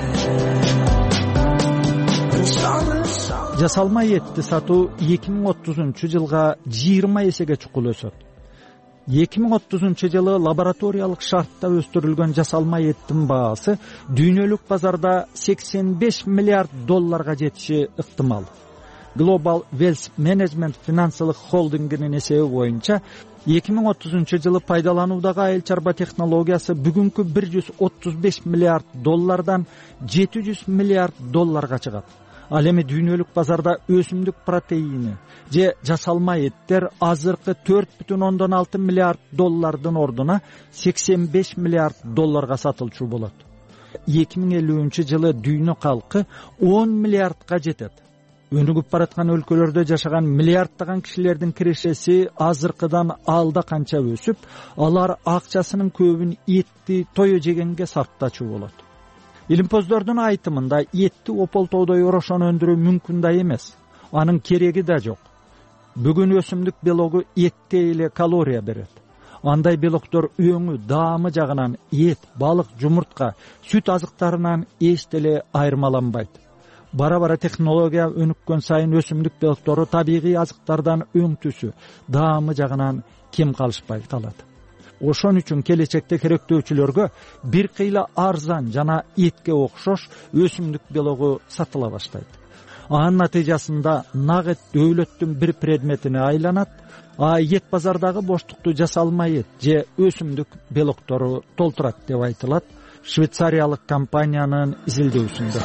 Жасалма этти сатуу эки миң отузунчу жылга жыйырма эсеге чукул өсөт. эки миң отузунчу жылы лабораториялык шартта өстүрүлгөн жасалма эттин баасы дүйнөлүк базарда сексен беш миллиард долларга жетиши ыктымал. Global Wealth Management финансылык холдингинин эсеби боюнча эки миң отузунчу жылы пайдалануудагы айыл чарба технологиясы бүгүнкү бир жүз отуз беш миллиард доллардан жети жүз миллиард долларга чыгат. Ал эми дүйнөлүк базарда өсүмдүк протеини же жасалма эттер азыркы төрт бүтүн ондон алты миллиард доллардын ордуна сексен беш миллиард долларга сатылчу болот. эки миң элүүнчү жылы дүйнө калкы он миллиардга жетет. Өнүгүп бараткан өлкөлөрдө жашаган миллиарддаган кишилердин кирешеси азыркыдан алда канча өсүп, алар акчасынын көбүн этти тое жегенге сарптачу болот. Илимпоздордун айтымында этти ополтоодой орошон өндүрүү мүмкүн да эмес. Анын кереги да жок. Бүгүн өсүмдүк белогу этте эле калория берет. Андай белоктор өңү, даамы жагынан эт, балык, жумуртка, сүт азыктарынан эч деле айырмаланбайт. Бара-бара технология өнүккөн сайын өсүмдүк белоктору табигый азыктардан өң түсү, даамы жагынан кем калышпай калат. Ошон үчүн келечекте керектөөчүлөргө бир кыйла арзан жана этке окшош өсүмдүк белогу сатыла баштайт. Анын натыйжасында нагыт дөөлөттүн бир предметине айланат, а эт базардагы боштукту жасалма эт же өсүмдүк белоктору толтурат деп айтылат швейцариялык компаниянын изилдөөсүндө.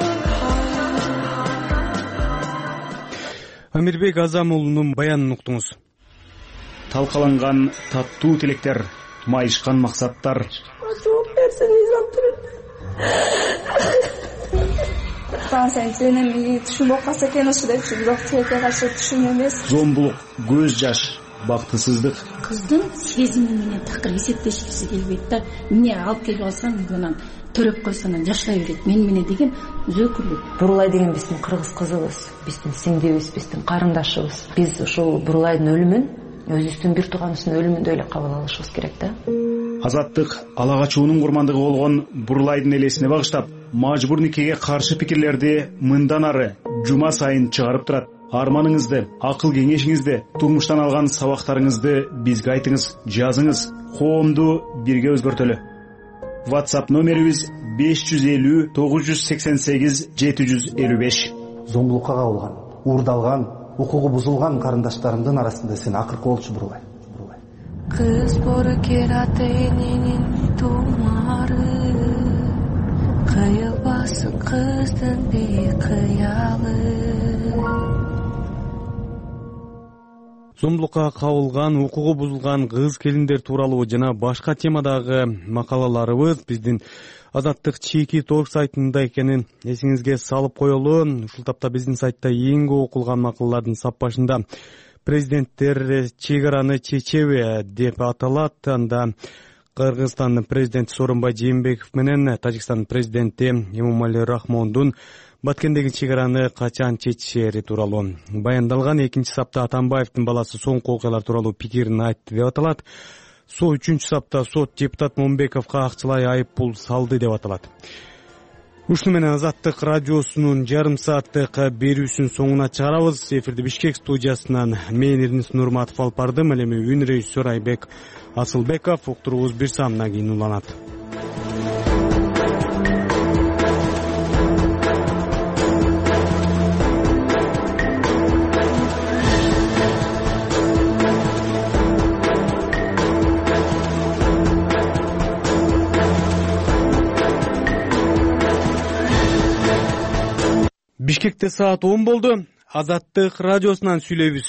Амирбек Азамулунун баянын уктуңуз. Талкаланган таттуу тилектер, майышкан максаттар. Жооп берсең изап турат. Сен сен эми түшүнүп калса экен ушул деп бирок тилекке каршы түшүн эмес. Зомбулук, көз жаш, бактысыздык. Кыздын сезими менен такыр эсептешкиси келбейт да. Эмне алып келип алсам мындан төрөп койсоң жашлай берет. Мен менен деген зөкүрлүк. Бурулай деген биздин кыргыз кызыбыз, биздин сиңдибиз, биздин карындашыбыз. Биз ушул Бурулайдын өлүмүн өзүбүздүн бир тууганыбыздын өлүмүндөй эле кабыл алышыбыз керек да. Азаттык ала качуунун курмандыгы болгон Бурулайдын элесине багыштап, мажбур никеге каршы пикирлерди мындан ары жума сайын чыгарып турат. Арманыңызды, акыл кеңешиңизди, турмуштан алган сабактарыңызды бизге айтыңыз, жазыңыз. Коомду бирге өзгөртөлү. WhatsApp номерибиз беш жүз элүү тогуз жүз сексен сегиз жети жүз элүү беш. Зомбулукка кабылган, уурдалган, укугу бузулган карындаштарымдын арасында сен акыркы болчу Бурулай. Кыз боркераты эненин тумары, кыйылбасын кыздын бейкыялы. Зомбулукка кабылган, укугу бузулган кыз келиндер тууралуу жана башка темадагы макалаларыбыз биздин Азаттык чеки торг сайтында экенин эсиңизге салып коелу. Ушул тапта биздин сайтта эң көп окулган макалалардын саппашында президенттер чек араны чечеби деп аталат. Анда Кыргызстандын президенти Сооронбай Жээнбеков менен Тажикстандын президенти Эмомали Рахмондун Баткендеги чек араны качан чечишери тууралуу баяндалган. Экинчи сапта Атамбаевдин баласы соңку окуялар тууралуу пикирин айтты деп аталат. Со үчүнчү сапта сот депутат Момбековго акчалай айып пул салды деп аталат. Ушуну менен Азаттык радиосунун жарым сааттык берүүсүн соңуна чыгарабыз. Эфирди Бишкек студиясынан мен Эрнис Нурматов алып бардым. Ал эми үн режиссер Айбек Асылбеков. Уктуруубуз бир саамдан кийин уланат. Бишкекте саат он болду. Азаттык радиосунан сүйлөйбүз.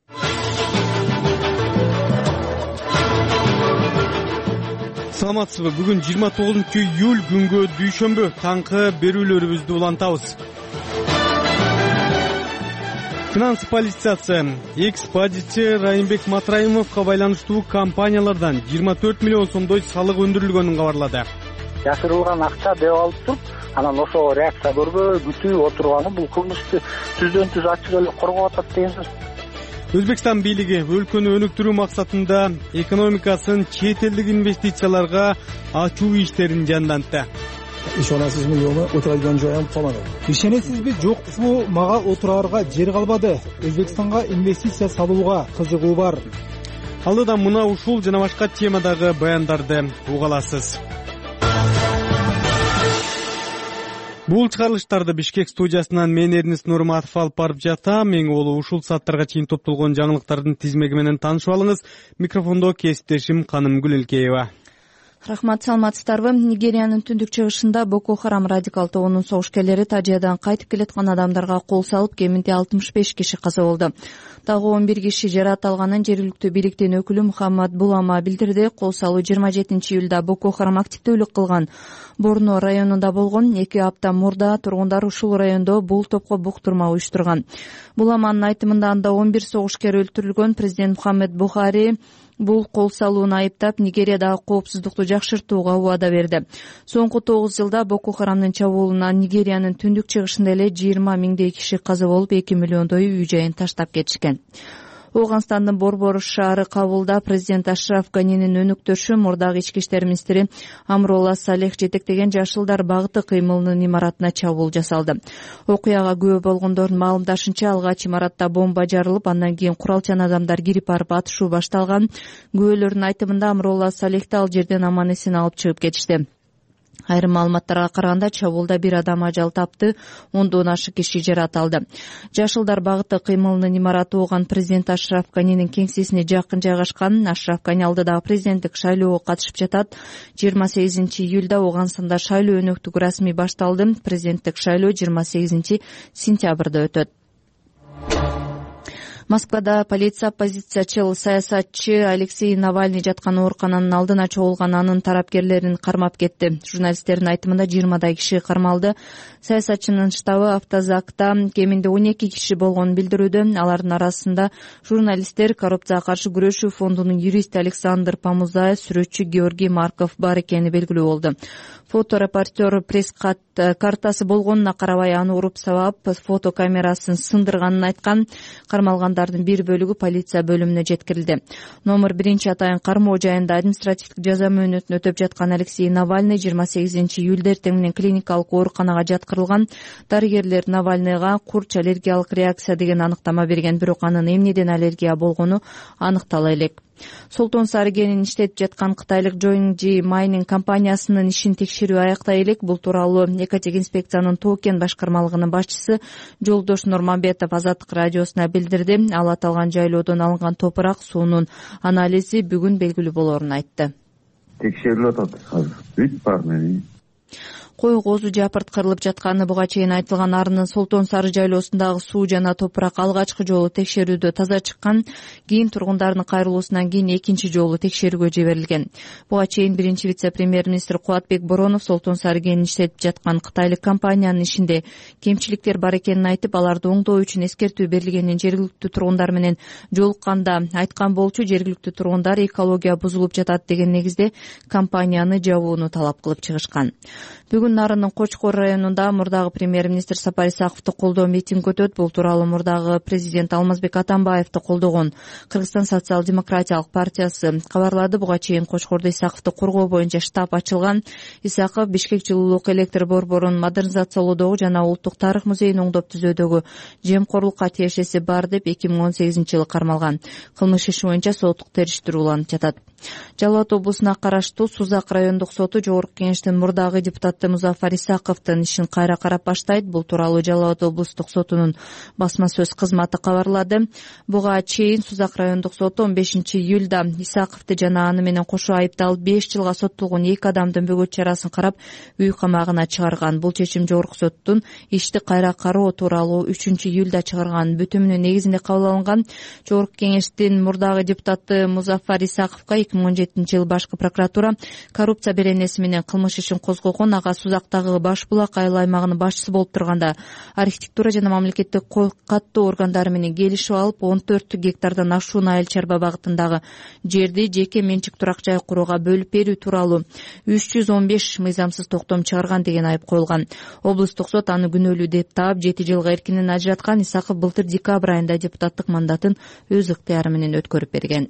Саламатсызбы? Бүгүн жыйырма тогузунчу июль күнгө дүйшөмбү. Таңкы берүүлөрүбүздү улантабыз. Финанс полициясы экс-бажычы Райымбек Матраимовго байланыштуу компаниялардан жыйырма төрт миллион сомдой салык өндүрүлгөнүн кабарлады. Жашырылган акча деп алып туруп, анан ошого реакция көрбөй күтүп отурганы бул кылмышты түздөн түз ачык эле коргоп атат деген сөз. Өзбекстан бийлиги өлкөнү өнүктүрүү максатында экономикасын чет элдик инвестицияларга ачуу иштерин жандантты. Ишенесизби, жок, отурган жоям калмады. Ишенесизби, жокпу, мага отурарга жер калбады. Өзбекстанга инвестиция салууга кызыгуу бар. Алдыда мына ушул жана башка темадагы баяндарды уга аласыз. Бул чыгарылыштарды Бишкек студиясынан мен Эрнис Нурматов алып барып жатам. Эң олу ушул сааттарга чейин топтолгон жаңылыктардын тизмеги менен таанышып алыңыз. Микрофондо кесиптешим Канымгүл Элкеева. Рахмат, саламатсыздарбы? Нигериянын түндүк чыгышында Боко Харам радикал тобунун согушкерлери Тажиядан кайтып келаткан адамдарга кол салып, кеминде алтымыш беш киши каза болду. Дагы он бир киши жаракат алганын жергиликтүү бийликтин өкүлү Мухаммад Булама билдирди. Кол салуу жыйырма жетинчи июлда Боко Харам активдүүлүк кылган Борно районунда болгон. Эки апта мурда тургундар ушул райондо бул топко буктурма уюштурган. Буламанын айтымында анда он бир согушкер өлтүрүлгөн. Президент Мухаммед Бухари бул кол салууну айыптап, Нигериядагы коопсуздукту жакшыртууга убада берди. Соңку тогуз жылда Боко Харамдын чабуулунан Нигериянын түндүк чыгышында эле жыйырма миңдей киши каза болуп, эки миллиондой үй жайын таштап кетишкен. Ооганстандын Борбор шаары Кабулда президент Ашраф Ганинин өнүктөшү мурдагы ички иштер министри Амролла Салех жетектеген Жашылдар багыты кыймылынын имаратына чабуул жасалды. Окуяга күбө болгондордун маалымдашынча, алгач имаратта бомба жарылып, андан кийин куралчан адамдар кирип барып атышуу башталган. Күбөлөрдүн айтымында Амролла Салехти ал жерден аман эсен алып чыгып кетишти. Айрым маалыматтарга караганда, чабуулда бир адам ажал тапты, ондон ашык киши жаракат алды. Жашылдар багыты кыймылынын имараты ооган президент Ашраф Ганинин кеңсесине жакын жайгашкан. Ашраф Гани алдыдагы президенттик шайлоого катышып жатат. жыйырма сегизинчи июлда Ооганстанда шайлоо өнөктүгү расмий башталды. Президенттик шайлоо жыйырма сегизинчи сентябрда өтөт. Москвада полиция оппозициячыл саясатчы Алексей Навальный жаткан оорукананын алдына чогулган анын тарапкерлерин кармап кетти. Журналисттердин айтымында жыйырмадай киши кармалды. Саясатчынын штабы Автозакта кеминде он эки киши болгонун билдирүүдө. Алардын арасында журналисттер, коррупцияга каршы күрөшүү фондунун юристи Александр Помузаев, сүрөтчү Георгий Марков бар экени белгилүү болду. Фоторепортер пресс картасы болгонуна карабай аны уруп сабап, фото камерасын сындырганын айткан. Кармалгандардын бир бөлүгү полиция бөлүмүнө жеткирилди. Номер биринчи атайын кармоо жайында административдик жаза мөөнөтүн өтөп жаткан Алексей Навальный жыйырма сегизинчи июлда эртең менен клиникалык ооруканага жаткырылган. Дарыгерлер Навальныйга курч аллергиялык реакция деген аныктама берген, бирок анын эмнеден аллергия болгону аныктала элек. Солтон Сарыгенин иштетип жаткан кытайлык Жоинжи Майнинг компаниясынын ишин текшерүү аяктай элек. Бул тууралуу Экотек инспекциянын Токен башкармалыгынын башчысы Жолдош Нурманбетов Азаттык радиосуна билдирди. Ал аталган жайлоодон алынган топурак суунун анализи бүгүн белгилүү болоорун айтты. Текшерилип атат азыр. Бүт бар мени. Кой козу жапырткырылып жатканы буга чейин айтылган арынын Солтон Сары жайлоосундагы суу жана топурак алгачкы жолу текшерүүдө таза чыккан. Кийин тургундардын кайрылуусунан кийин экинчи жолу текшерүүгө жиберилген. Буга чейин биринчи вице-премьер-министр Кубатбек Боронов Солтон Сарыгенин иштетип жаткан кытайлык компаниянын ишинде кемчиликтер бар экенин айтып, аларды оңдоо үчүн эскертүү берилгенин жергиликтүү тургундар менен жолукканда айткан болчу. Жергиликтүү тургундар экология бузулуп жатат деген негизде компанияны жабууну талап кылып чыгышкан. Бүгүн Нарынын Кочкор районунда мурдагы премьер-министр Сапар Исаковду колдоо митинг өтөт. Бул тууралуу мурдагы президент Алмазбек Атамбаевди колдогон Кыргызстан социал-демократиялык партиясы кабарлады. Буга чейин Кочкордо Исаковду коргоо боюнча штаб ачылган. Исаков Бишкек жылуулук электр борборун модернизациялоодогу жана улуттук тарых музейин оңдоп түзүүдөгү жемкорлукка тиешеси бар деп эки миң он сегизинчи жылы кармалган. Кылмыш иши боюнча соттук териштирүү уланып жатат. Жалал абад облусуна караштуу Сузак райондук соту Жогорку Кеңештин мурдагы депутаты Музафар Исаковдун ишин кайра карап баштайт. Бул тууралуу Жалал абад облустук сотунун басма сөз кызматы кабарлады. Буга чейин Сузак райондук соту он бешинчи июлда Исаковду жана аны менен кошо айыпталып беш жылга соттолгон эки адамдын бөгөт чарасын карап үй камагына чыгарган. Бул чечим Жогорку соттун ишти кайра кароо тууралуу үчүнчү июлда чыгарган бүтүмүнүн негизинде кабыл алынган. Жогорку Кеңештин мурдагы депутаты Музафар Исаковго эки миң он жетинчи жылы башкы прокуратура коррупция беренеси менен кылмыш ишин козгогон. Ага Сузактагы Баш Булак айыл аймагынын башчысы болуп турганда архитектура жана мамлекеттик каттоо органдары менен келишип алып он төрт гектардан ашуун айыл чарба багытындагы жерди жеке менчик турак жай курууга бөлүп берүү тууралуу үч жүз он беш мыйзамсыз токтом чыгарган деген айып коюлган. Облустук сот аны күнөөлүү деп таап жети жылга эркинен ажыраткан. Исаков былтыр декабрь айында депутаттык мандатын өз ыктыяры менен өткөрүп берген.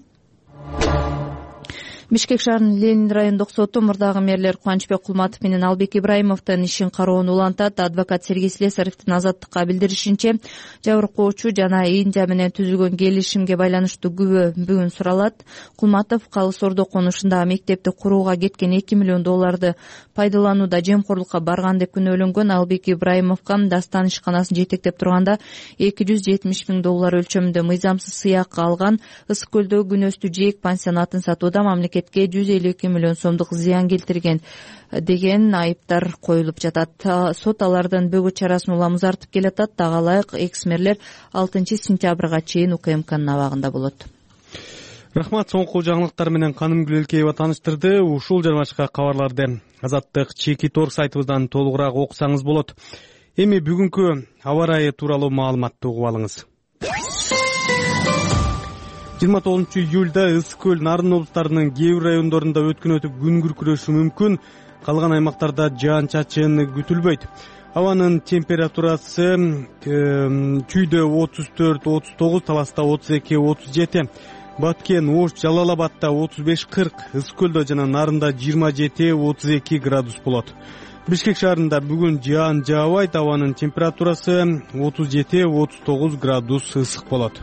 Бишкек шаарынын Ленин райондук соту мурдагы мэрлер Кубанычбек Кулматов менен Албек Ибраимовдун ишин кароонун улантат. Адвокат Сергей Слесаревдин азаттыкка билдиришинче, жабыркоочу жана Индия менен түзүлгөн келишимге байланыштуу күбө бүгүн суралат. Кулматов Калыс Ордо конушундагы мектепти курууга кеткен эки миллион долларды пайдаланууда жемкорлукка барган деп күнөөлөнгөн. Албек Ибраимовго Дастан ишканасын жетектеп турганда эки жүз жетимиш миң доллар өлчөмүндө мыйзамсыз сыяк алган. Ысык көлдөгү Күнөстүү Жээк пансионатын сатууда мамлекет жүз элүү эки миллион сомдук зыян келтирген деген айыптар коюлуп жатат. Сот алардын бөгөт чарасын улам узартып келатат. Дагы ылайык экс-мэрлер алтынчы сентябрга чейин УКМКнын абагында болот. Рахмат, соңку жаңылыктар менен Канымгүл Элкеева тааныштырды. Ушул жана башка кабарларды Азаттык Чеки Торг сайтыбыздан толугураак окусаңыз болот. Эми бүгүнкү аба ырайы тууралуу маалыматты угуп алыңыз. жыйырма тогузунчу июлда Ысык көл, Нарын облустарынын кээ бир райондорунда өткөн өтүп күн күркүрөшү мүмкүн. Калган аймактарда жаан чачын күтүлбөйт. Абанын температурасы Чүйдө отуз төрт отуз тогуз, Таласта отуз эки отуз жети, Баткен, Ош, Жалал абадта отуз беш кырк, Ысык көлдө жана Нарында жыйырма жети отуз эки градус болот. Бишкек шаарында бүгүн жаан жаабайт. Абанын температурасы отуз жети отуз тогуз градус ысык болот.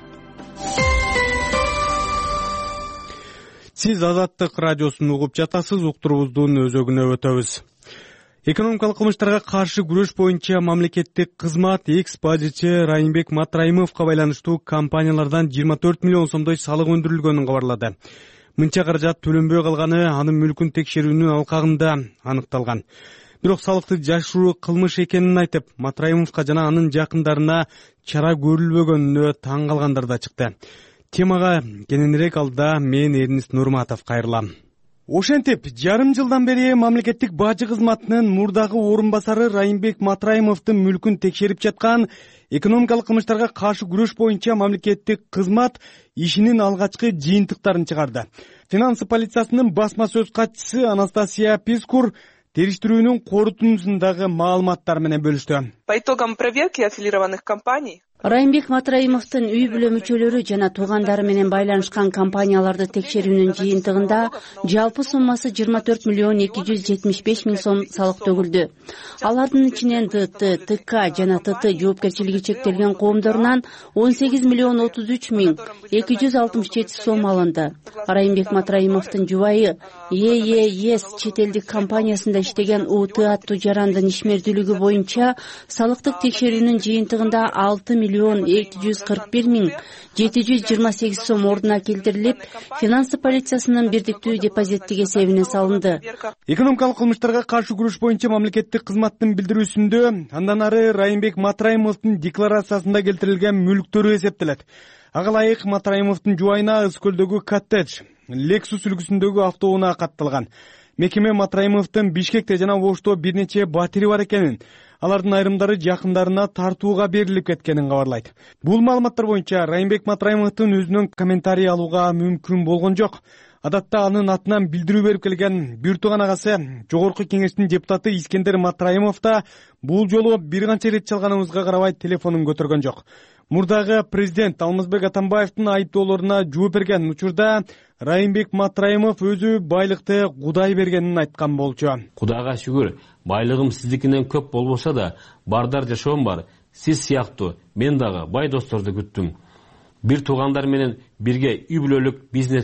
Сиз Азаттык радиосун угуп жатасыз. Уктуруубуздун өзөгүнө өтөбүз. Экономикалык кылмыштарга каршы күрөш боюнча мамлекеттик кызмат экс-бажычы Райымбек Матраимовго байланыштуу компаниялардан жыйырма төрт миллион сомдой салык өндүрүлгөнүн кабарлады. Мынча каражат төлөнбөй калганы анын мүлкүн текшерүүнүн алкагында аныкталган. Бирок салыкты жашыруу кылмыш экенин айтып, Матраимовго жана анын жакындарына чара көрүлбөгөнүнө таң калгандар да чыкты. Темага кененирээк алда мен Эрнис Нурматов кайрылам. Ошентип, жарым жылдан бери мамлекеттик бажы кызматынын мурдагы орун басары Райымбек Матраимовдун мүлкүн текшерип жаткан экономикалык кылмыштарга каршы күрөш боюнча мамлекеттик кызмат ишинин алгачкы жыйынтыктарын чыгарды. Финансы полициясынын басма сөз катчысы Анастасия Пискур териштирүүнүн корутундусундагы маалыматтар менен бөлүштү. По итогам проверки аффилированных компаний Райымбек Матраимовдун үй бүлө мүчөлөрү жана туугандары менен байланышкан компанияларды текшерүүнүн жыйынтыгында жалпы суммасы жыйырма төрт миллион эки жүз жетимиш беш миң сом салык төгүлдү. Алардын ичинен Д Т, Т К жана Т Т жоопкерчилиги чектелген коомдорунан он сегиз миллион отуз үч миң эки жүз алтымыш жети сом алынды. Райымбек Матраимовдун жубайы Е Е С чет элдик компаниясында иштеген У Т аттуу жарандын ишмердүүлүгү боюнча салыктык текшерүүнүн жыйынтыгында алты миллион эки жүз кырк бир миң жети жүз жыйырма сегиз сом ордуна келтирилип, финансы полициясынын бирдиктүү депозиттик эсебине салынды. Экономикалык кылмыштарга каршы күрөш боюнча мамлекеттик кызматтын билдирүүсүндө андан ары Райымбек Матраимовдун декларациясында келтирилген мүлктөрү эсептелет. Ага ылайык Матраимовдун жубайына Ысык көлдөгү коттедж, Lexus үлгүсүндөгү автоунаа катталган. Мекеме Матраимовдун Бишкекте жана Ошто бир нече батири бар экенин, алардын айрымдары жакындарына тартууга берилип кеткенин кабарлайт. Бул маалыматтар боюнча Райымбек Матраимовдун өзүнөн комментарий алууга мүмкүн болгон жок. Адатта анын атынан билдирүү берип келген бир тууган агасы Жогорку Кеңештин депутаты Искендер Матраимов да бул жолу бир канча ирет чалганыбызга карабай телефонун көтөргөн жок. Мурдагы президент Алмазбек Атамбаевдин айыптоолоруна жооп берген учурда Райымбек Матраимов өзү байлыкты Кудай бергенин айткан болчу. Кудайга шүгүр, байлыгым сиздикинен көп болбосо да, бардар жашоом бар. Сиз сыяктуу мен дагы бай досторду күттүм. Бир туугандар менен бирге үй бүлөлүк бизнес түздүк.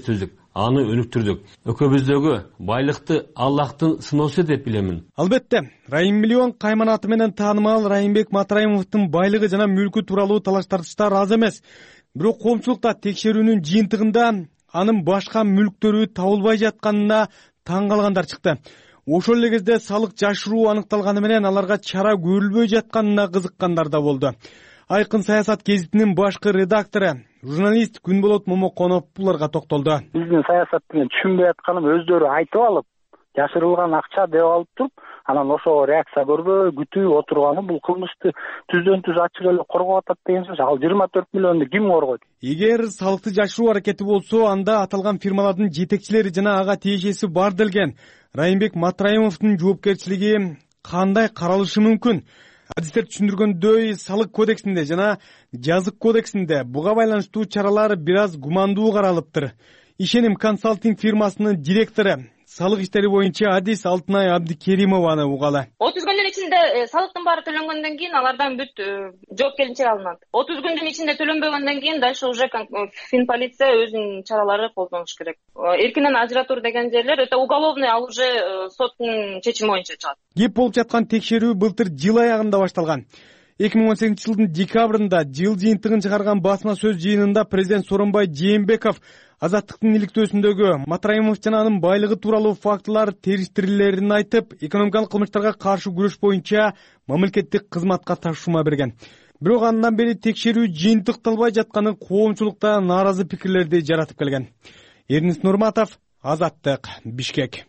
аны өнүктүрдүк. Экөөбүздөгү байлыкты Аллахтын сыноосу деп билемин. Албетте, Райым миллион Кайман аты менен таанымал Райымбек Матраимовдун байлыгы жана мүлкү тууралуу талаш тартыштар аз эмес. Бирок коомчулукта текшерүүнүн жыйынтыгында анын башка мүлктөрү табылбай жатканына таң калгандар чыкты. Ошол эле кезде салык жашыруу аныкталганы менен аларга чара көрүлбөй жатканына кызыккандар да болду. Айкын саясат гезитинин башкы редактору, журналист Күнболот Момоконов буларга токтолду. Биздин саясатты түшүнбөй атканым өздөрү айтып алып, жашырылган акча деп алып туруп, анан ошого реакция көрбөй күтүп отурганы бул кылмышты түздөн түз ачык эле коргоп атат деген сөз. Ал жыйырма төрт миллионду ким коргойт? Эгер салыкты жашыруу аракети болсо, анда аталган фирмалардын жетекчилери жана ага тиешеси бар делген Райымбек Матраимовдун жоопкерчилиги кандай каралышы мүмкүн? Адистер түшүндүргөндөй, салык кодексинде жана жазык кодексинде буга байланыштуу чаралар бир аз гумандуу каралыптыр. Ишеним консалтинг фирмасынын директору, салык иштери боюнча адис Алтынай Абдикеримованы угалы. отуз күндүн ичинде салыктын баары төлөнгөндөн кийин алардан бүт жоопкерчилик алынат. отуз күндүн ичинде төлөнбөгөндөн кийин дальше уже финполиция өзүнүн чаралары колдонуш керек. Эркинен ажыратуу деген жерлер это уголовный, ал уже соттун чечими боюнча чыгат. Кеп болуп жаткан текшерүү былтыр жыл аягында башталган. эки миң он сегизинчи жылдын декабрында жыл жыйынтыгын чыгарган басма сөз жыйынында президент Сооронбай Жээнбеков Азаттыктын иликтөөсүндөгү Матраимов жана анын байлыгы тууралуу фактылар териштирилерин айтып, экономикалык кылмыштарга каршы күрөш боюнча мамлекеттик кызматка тапшырма берген. Бирок андан бери текшерүү жыйынтыкталбай жатканы коомчулукта нааразы пикирлерди жаратып келген. Эрнис Нурматов, Азаттык, Бишкек.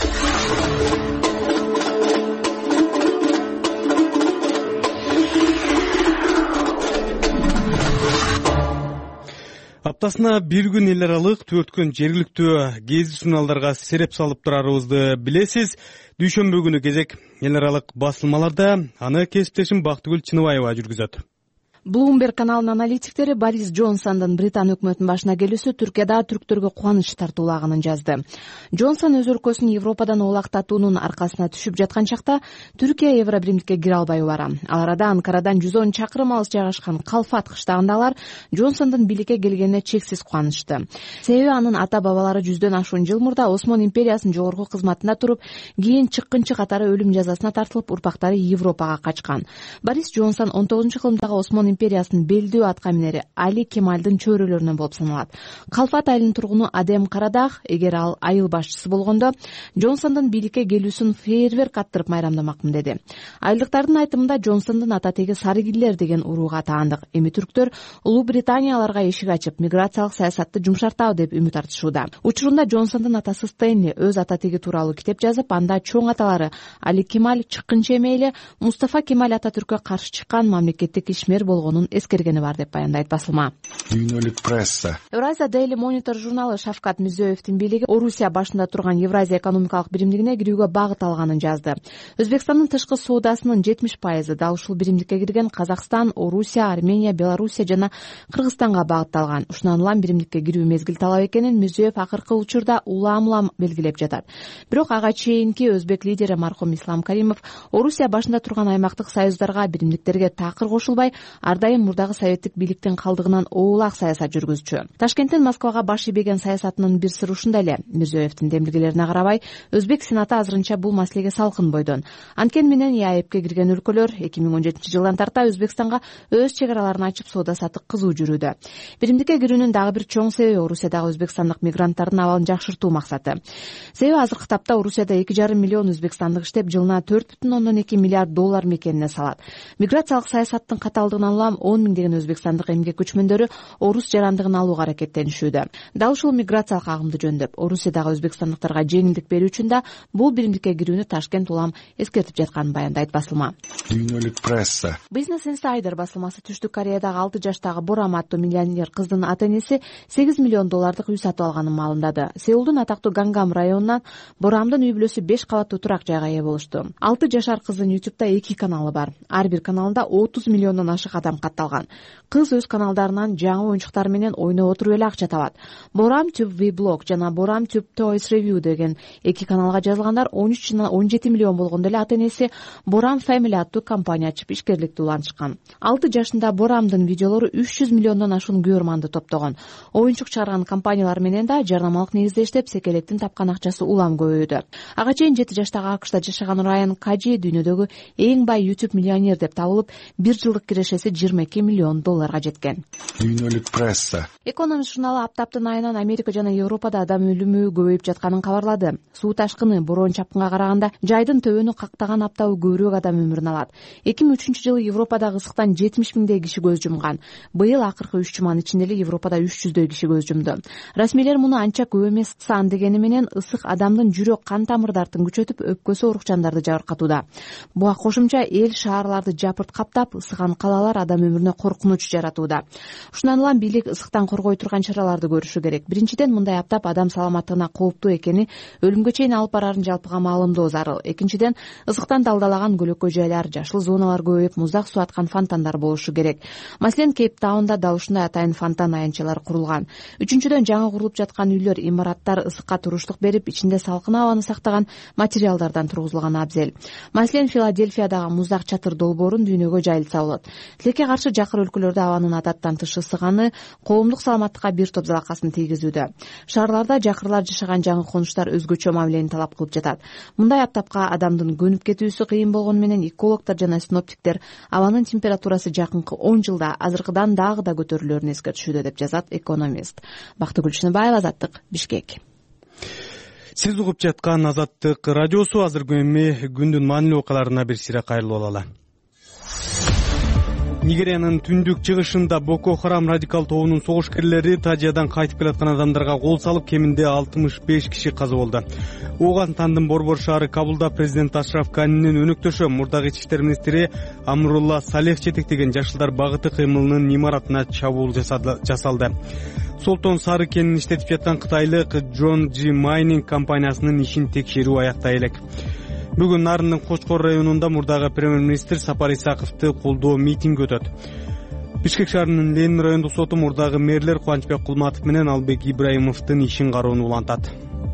Аптасына бир күн эл аралык, төрт күн жергиликтүү гезит журналдарга сереп салып турарыбызды билесиз. Дүйшөмбү күнү кезек эл аралык басылмаларда, аны кесиптешим Бактыгүл Чыныбаева жүргүзөт. Bloomberg каналынын аналитиктери Борис Джонсондун Британ өкмөтүнүн башына келүүсү Түркияда түрктөргө кубаныч тартуулаганын жазды. Джонсон өз өлкөсүн Европадан оолактатуунун аркасына түшүп жаткан чакта Түркия Евробиримдикке кире албай бара. Ал арада Анкарадан жүз он чакырым алыс жайгашкан Калфат кыштагындагылар Джонсондун бийликке келгенине чексиз кубанычты. Себеби анын ата-бабалары жүздөн ашуун жыл мурда Осмон империясынын жогорку кызматында туруп, кийин чыккынчы катары өлүм жазасына тартылып, урпактары Европага качкан. Борис Джонсон он тогузунчу кылымдагы Осмон империясынын белдүү аткаминери Али Кемальдын чөйрөлөрүнөн болуп саналат. Калфат айылынын тургуну Адем Карадах, эгер ал айыл башчысы болгондо, Джонсондун бийликке келүүсүн фейерверк аттырып майрамдамакмын деди. Айылдыктардын айтымында Джонсондун ата теги Сарыгиллер деген урууга таандык. Эми түрктөр Улуу Британия аларга эшик ачып, миграциялык саясатты жумшартабы деп үмүт артышууда. Учурунда Джонсондун атасы Стэнли өз ата теги тууралуу китеп жазып, анда чоң аталары Али Кемаль чыккынча эмейли Мустафа Кемаль Ататүрккө каршы чыккан мамлекеттик ишмер болгонун эскергени бар деп баяндайт басылма. Дүйнөлүк пресса. Евразия Daily Monitor журналы Шавкат Мирзиёевдин бийлиги Орусия башында турган Евразия экономикалык биримдигине кирүүгө багыт алганын жазды. Өзбекстандын тышкы соодасынын жетимиш пайызы дал ушул биримдикке кирген Казакстан, Орусия, Армения, Белоруссия жана Кыргызстанга багытталган. Ушунан улам биримдикке кирүү мезгил талап экенин Мирзиёев акыркы учурда улам-улам белгилеп жатат. Бирок ага чейинки өзбек лидери мархум Ислам Каримов Орусия башында турган аймактык союздарга, биримдиктерге такыр кошулбай, ар дайым мурдагы советтик бийликтин калдыгынан оолак саясат жүргүзчү. Ташкенттен Москвага баш ийбеген саясатынын бир сыры ушунда эле. Мирзиёевдин демилгелерине карабай, өзбек сенаты азырынча бул маселеге салкын бойдон. Анткени менен ЕАЭПке кирген өлкөлөр эки миң он жетинчи жылдан тарта Өзбекстанга өз чек араларын ачып, соода саттык кызуу жүрүүдө. Биримдикке кирүүнүн дагы бир чоң себеби Орусиядагы өзбекстандык мигранттардын абалын жакшыртуу максаты. Себеби азыркы тапта Орусияда эки жарым миллион өзбекстандык иштеп, жылына төрт бүтүн ондон эки миллиард доллар мекенине салат. Миграциялык саясаттын катаалдыгынан улам он миңдеген өзбекстандык эмгек көчмөндөрү орус жарандыгын алууга аракеттенишүүдө. Дал ушул миграциялык агымды жөндөп, Орусиядагы өзбекстандыктарга жеңилдик берүү үчүн да бул биримдикке кирүүнү Ташкент улам эскертип жатканын баяндайт басылма. Дүйнөлүк пресса. Business Insider басылмасы Түштүк Кореядагы алты жаштагы Борам аттуу миллионер кыздын ата-энеси сегиз миллион доллардык үй сатып алганын маалымдады. Сеулдун атактуу Гангам районунан Борамдын үй бүлөсү беш кабаттуу турак жайга ээ болушту. алты жашар кыздын YouTube'да эки каналы бар. Ар бир каналында отуз миллиондон ашык адам астам катталган. Кыз өз каналдарынан жаңы оюнчуктар менен ойноп отуруп эле акча табат. Борам Tube Vlog жана Борам Tube Toys Review деген эки каналга жазылгандар он үч жана он жети миллион болгондо эле ата-энеси Борам Family аттуу компания ачып ишкерликти улантышкан. алты жашында Борамдын видеолору үч жүз миллиондон ашуун көрөрманды топтогон. Оюнчук чыгарган компаниялар менен да жарнамалык негизде иштеп, секелектин тапкан акчасы улам көбөйдү. Ага чейин жети жаштагы АКШда жашаган Райан Кажи дүйнөдөгү эң бай YouTube миллионер деп табылып, бир жылдык кирешеси жыйырма эки миллион долларга жеткен. Дүйнөлүк пресса. Экономист журналы аптаптын айынан Америка жана Европада адам өлүмү көбөйүп жатканын кабарлады. Суу ташкыны бороон чапкынга караганда жайдын төбөнү кактаган аптабы көбүрөөк адам өмүрүн алат. эки миң үчүнчү жылы Европадагы ысыктан жетимиш миңдей киши көз жумган. Быйыл акыркы үч жуманын ичинде эле Европада үч жүздөй киши көз жумду. Расмийлер муну анча көп эмес сан дегени менен ысык адамдын жүрөк кан тамырдарын күчөтүп, өпкөсү оорукчандарды жабыркатууда. Буга кошумча эл шаарларды жапырт каптап, ысыган калалар адам өмүрүнө коркунуч жаратууда. Ушундан улам бийлик ысыктан коргой турган чараларды көрүшү керек. Биринчиден, мындай аптап адам саламаттыгына кооптуу экени, өлүмгө чейин алып барарын жалпыга маалымдоо зарыл. Экинчиден, ысыктан далдалаган көлөкө жайлар, жашыл зоналар көбөйүп, муздак суу аткан фонтандар болушу керек. Маселен, Кейптаунда дал ушундай атайын фонтан аянтчалар курулган. Үчүнчүдөн, жаңы курулуп жаткан үйлөр, имараттар ысыкка туруштук берип, ичинде салкын абаны сактаган материалдардан тургузулган абзел. Маселен, Филадельфиядагы муздак чатыр долбоорун дүйнөгө жайылтса болот. Тилекке каршы жакыр өлкөлөрдө абанын адаттан тыш ысыганы коомдук саламаттыкка бир топ залакасын тийгизүүдө. Шаарларда жакырлар жашаган жаңы конуштар өзгөчө мамилени талап кылып жатат. Мындай аптапка адамдын көнүп кетүүсү кыйын болгону менен экологдор жана синоптиктер абанын температурасы жакынкы он жылда азыркыдан дагы да көтөрүлөрүн эскертишүүдө деп жазат Экономист. Бактыгүл Чыныбаева, Азаттык, Бишкек. Сиз угуп жаткан Азаттык радиосу. Азыркы эми күндүн маанилүү окуяларына бир сире кайрылып алалы. Нигериянын түндүк чыгышында Боко Харам радикал тобунун согушкерлери Тажиядан кайтып келаткан адамдарга кол салып, кеминде алтымыш беш киши каза болду. Ооганстандын Борбор шаары Кабулда президент Ашраф Ганинин өнөктөшү, мурдагы ички иштер министри Амрулла Салех жетектеген жашылдар багыты кыймылынын имаратына чабуул жасалды. Солтон Сары кенин иштетип жаткан кытайлык Джон Джи Майнинг компаниясынын ишин текшерүү аяктай элек. Бүгүн Нарындын Кочкор районунда мурдагы премьер-министр Сапар Исаковду колдоо митинг өтөт. Бишкек шаарынын Ленин райондук соту мурдагы мэрлер Кубанычбек Кулматов менен Албек Ибраимовдун ишин кароону улантат.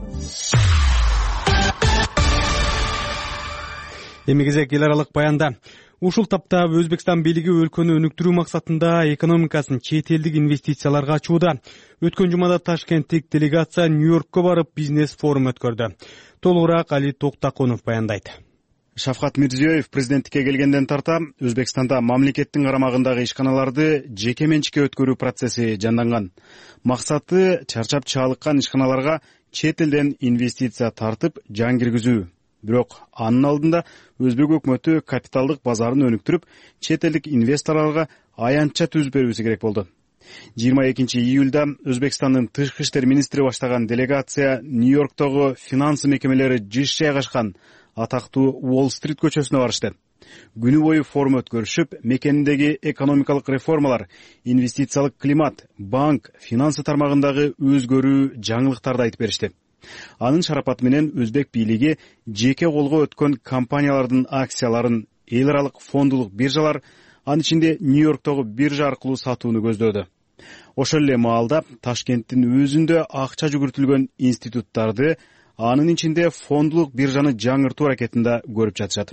Эми кезек эл аралык баянда. Ушул тапта Өзбекстан бийлиги өлкөнү өнүктүрүү максатында экономикасын чет элдик инвестицияларга ачууда. Өткөн жумада Ташкенттик делегация Нью-Йоркко барып бизнес форум өткөрдү. Толугураак Али Токтакунов баяндайт. Шавкат Мирзиёев президенттикке келгенден тарта Өзбекстанда мамлекеттин карамагындагы ишканаларды жеке менчикке өткөрүү процесси жанданган. Максаты чарчап чалыккан ишканаларга чет элден инвестиция тартып жан киргизүү. Бирок анын алдында Өзбек өкмөтү капиталдык базарын өнүктүрүп, чет элдик инвесторлорго аянтча түзүп берүүсү керек болду. жыйырма экинчи июлда Өзбекстандын тышкы иштер министри баштаган делегация Нью-Йорктогу финансы мекемелери жыш жайгашкан атактуу Уолл-стрит көчөсүнө барышты. Күнү бою форум өткөрүшүп, мекендеги экономикалык реформалар, инвестициялык климат, банк, финансы тармагындагы өзгөрүү жаңылыктарды айтып беришти. Анын шарапаты менен Өзбек бийлиги жеке колго өткөн компаниялардын акцияларын эл аралык фондулук биржалар, анын ичинде Нью-Йорктогу биржа аркылуу сатууну көздөөдү. Ошол эле маалда Ташкенттин өзүндө акча жүгүртүлгөн институттарды, анын ичинде фондулук биржаны жаңыртуу аракетинде көрүп жатышат.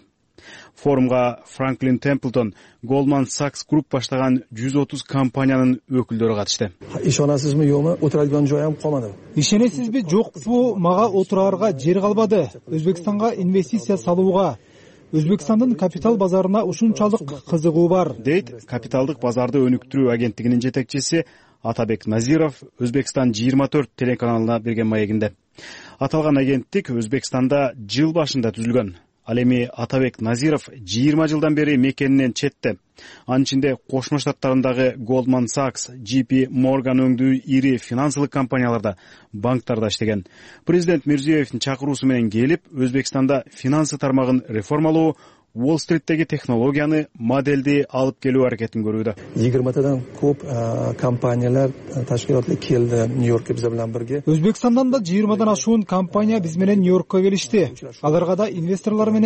Форумга Франклин Темплтон, Goldman Sachs Group баштаган жүз отуз компаниянын өкүлдөрү катышты. Ишонасызбы, жокпу? Отурadigan joyum калмады. Ишенесизби, жокпу? Мага отураарга жер калбады. Өзбекстанга инвестиция салууга, Өзбекстандын капитал базарына ушунчалык кызыгуу бар, дейт капиталдык базарды өнүктүрүү агенттигинин жетекчиси Атабек Назиров Өзбекстан жыйырма төрт телеканалына берген маегинде. Аталган агенттик Өзбекстанда жыл башында түзүлгөн. Ал эми Атабек Назиров жыйырма жылдан бери мекенинен четте. Анын ичинде Кошмо Штаттарындагы Goldman Sachs, Джей Пи Morgan өңдүү ири финансылык компанияларда, банктарда иштеген. Президент Мирзиёевдин чакыруусу менен келип, Өзбекстанда финансы тармагын реформалоо, Уолл-стриттеги технологияны, моделди алып келүү аракетин көрүүдө. жыйырмадан көп компаниялар, ташкилатлар келди Нью-Йоркко биз менен бирге. Өзбекстандан да жыйырмадан ашуун компания биз менен Нью-Йоркко келишти. Аларга да инвесторлор менен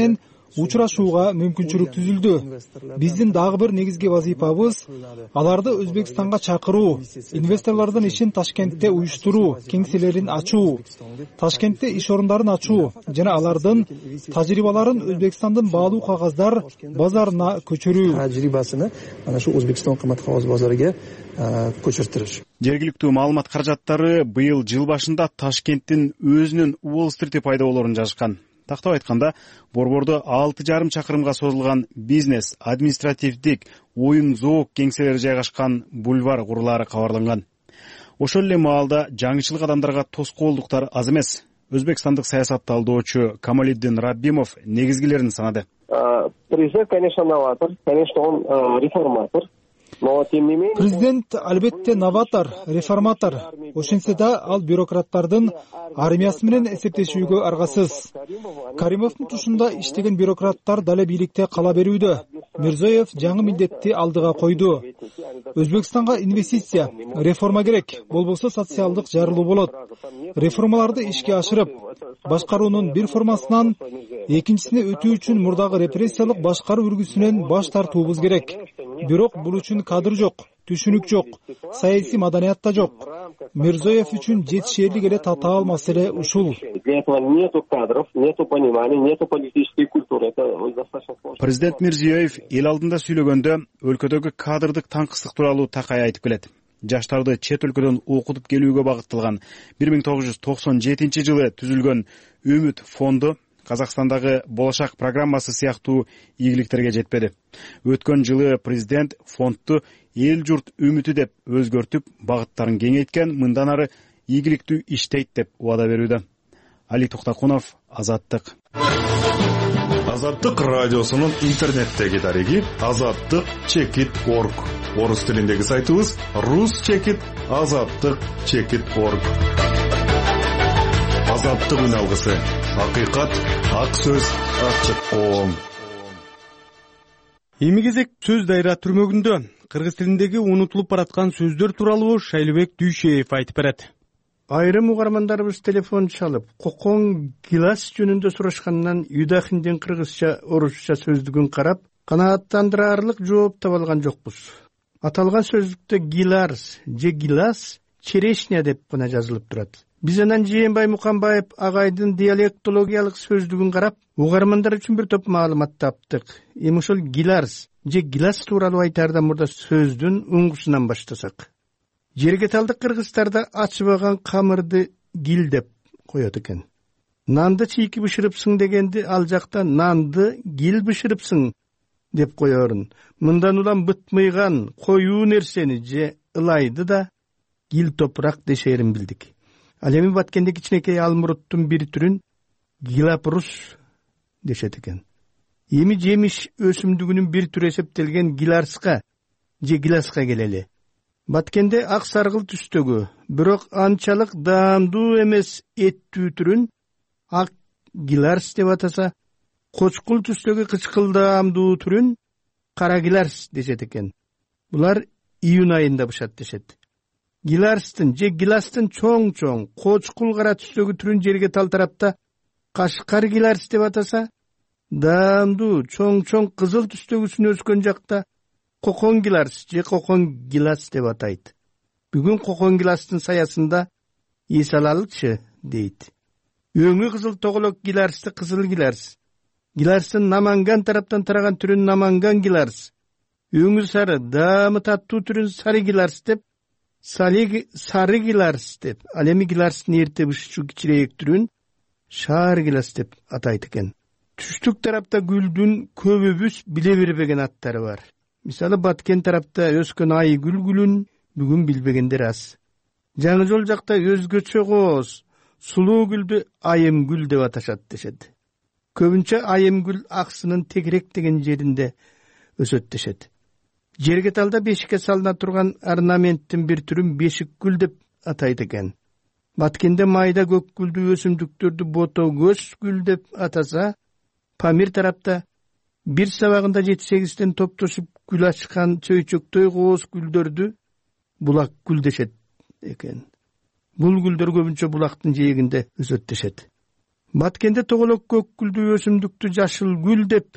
учурашууга мүмкүнчүлүк түзүлдү. Биздин дагы бир негизги вазифабыз аларды Өзбекстанга чакыруу, инвесторлордун ишин Ташкентте уюштуруу, кеңселерин ачуу, Ташкентте иш орундарын ачуу жана алардын тажрыйбаларын Өзбекстандын баалуу кагаздар базарына көчүрүү. Тажрыйбасын ana shu O'zbekiston qimmat qog'oz bozoriga ko'chirtirish. Жергиликтүү маалымат каражаттары быйыл жыл башында Ташкенттин өзүнүн Уолл-стрити пайда болоорун жазышкан. Тактап айтканда, борбордо алты жарым чакырымга созулган бизнес, административдик, оюн зоок кеңселери жайгашкан бульвар курулаары кабарланган. Ошол эле маалда жаңычылык адамдарга тоскоолдуктар аз эмес. Өзбекстандык саясат талдоочу Камалиддин Раббимов негизгилерин санады. Президент, конечно, новатор, конечно, он реформатор. Президент албетте новатор, реформатор. Ошентсе да ал бюрократтардын армиясы менен эсептешүүгө аргасыз. Каримовдун тушунда иштеген бюрократтар дале бийликте кала берүүдө. Мирзоев жаңы милдетти алдыга койду. Өзбекстанга инвестиция, реформа керек. Болбосо социалдык жарылуу болот. Реформаларды ишке ашырып, башкаруунун бир формасынан экинчисине өтүү үчүн мурдагы репрессиялык башкаруу үргүсүнөн баш тартуубуз керек. Бирок бул үчүн кадр жок, түшүнүк жок, саясий маданият да жок. Мирзоев үчүн жетишерлик эле татаал маселе ушул. Президент Мирзиёев эл алдында сүйлөгөндө өлкөдөгү кадрдык таңкыстык тууралуу такай айтып келет. Жаштарды чет өлкөдөн окутуп келүүгө багытталган бир миң тогуз жүз токсон жетинчи жылы түзүлгөн Үмүт фонду Казакстандагы Болашак программасы сыяктуу ийгиликтерге жетпеди. Өткөн жылы президент фондду эл журт үмүтү деп өзгөртүп, багыттарын кеңейткен, мындан ары ийгиликтүү иштейт деп убада берүүдө. Али Токтокунов, Азаттык. Азаттык радиосунун интернеттеги дареги азаттык чекит точка орг. Орус тилиндеги сайтыбыз рус чекит азаттык чекит точка орг. Азаттык үн алгысы. Акыйкат, ак сөз, ачык оң. Эми кезек сөз дайра түрмөгүндө кыргыз тилиндеги унутулуп бараткан сөздөр тууралуу Шайлыбек Дүйшеев айтып берет. Айрым угармандарыбыз телефон чалып, кокоң гилас жөнүндө сурашкандан Юдахиндин кыргызча, орусча сөздүгүн карап, канааттандырарлык жооп таба алган жокпуз. Аталган сөздүктө гиларс же гилас черешня деп гана жазылып турат. Биз анан Жээнбай Муканбаев агайдын диалектологиялык сөздүгүн карап, угармандар үчүн бир топ маалымат таптык. Эми ошол гиларс же гилас тууралуу айтаардан мурда сөздүн уңгусунан баштасак. Жергеталдык кыргыздарда ачыбаган камырды гил деп коет экен. Нанды чийки бышырыпсың дегенди ал жакта нанды гил бышырыпсың деп коерун. Мындан улам бытмыйган коюу нерсени же ылайды да гил топурак дешерин билдик. Ал эми Баткенде кичинекей алмуруттун бир түрүн гилапрус дешет экен. Эми жемиш өсүмдүгүнүн бир түрү эсептелген гиларска же гиласка келели. Баткенде ак саргыл түстөгү, бирок анчалык даамдуу эмес эттүү түрүн ак гиларс деп атаса, кочкул түстөгү кычкылдаамдуу түрүн кара гиларс дешет экен. Булар июнь айында бышат дешет. Гиларстын же гиластын чоң-чоң, кочкул кара түстөгү түрүн жерге тал тарапта кашкар гиларс деп атаса, даамдуу чоң-чоң кызыл түстөгүсүн өскөн жакта кокоң гиларс же кокоң гилас деп атайт. Бүгүн кокоң гиластын саясында эс алалычы дейт. Өңү кызыл тоголок гиларсты кызыл гиларс. Гиларстын Наманган тараптан тараган түрүн Наманган гиларс. Өңү сары, даамы таттуу түрүн сары гиларс деп, сары гиларс деп, ал эми гиларстын эрте бышчу кичирээк түрүн шаар гилас деп атайт экен. Түштүк тарапта гүлдүн көбүбүз биле бербеген аттары бар. Мисалы Баткен тарапта өскөн ай гүл гүлүн бүгүн билбегендер аз. Жаңы жол жакта өзгөчө кооз, сулуу гүлдү айым гүл деп аташат дешет. Көбүнчө айым гүл аксынын тегерек деген жеринде өсөт дешет. Жерге талда бешикке салына турган орнаменттин бир түрүн бешик гүл деп атайт экен. Баткенде майда көк гүлдүү өсүмдүктөрдү бото көз гүл деп атаса, Памир тарапта бир сабагында жети сегизден топтошуп гүл ачкан чөйчөктөй кооз гүлдөрдү булак гүл дешет экен. Бул гүлдөр көбүнчө булактын жээгинде өсөт дешет. Баткенде тоголок көк гүлдүү өсүмдүктү жашыл гүл деп,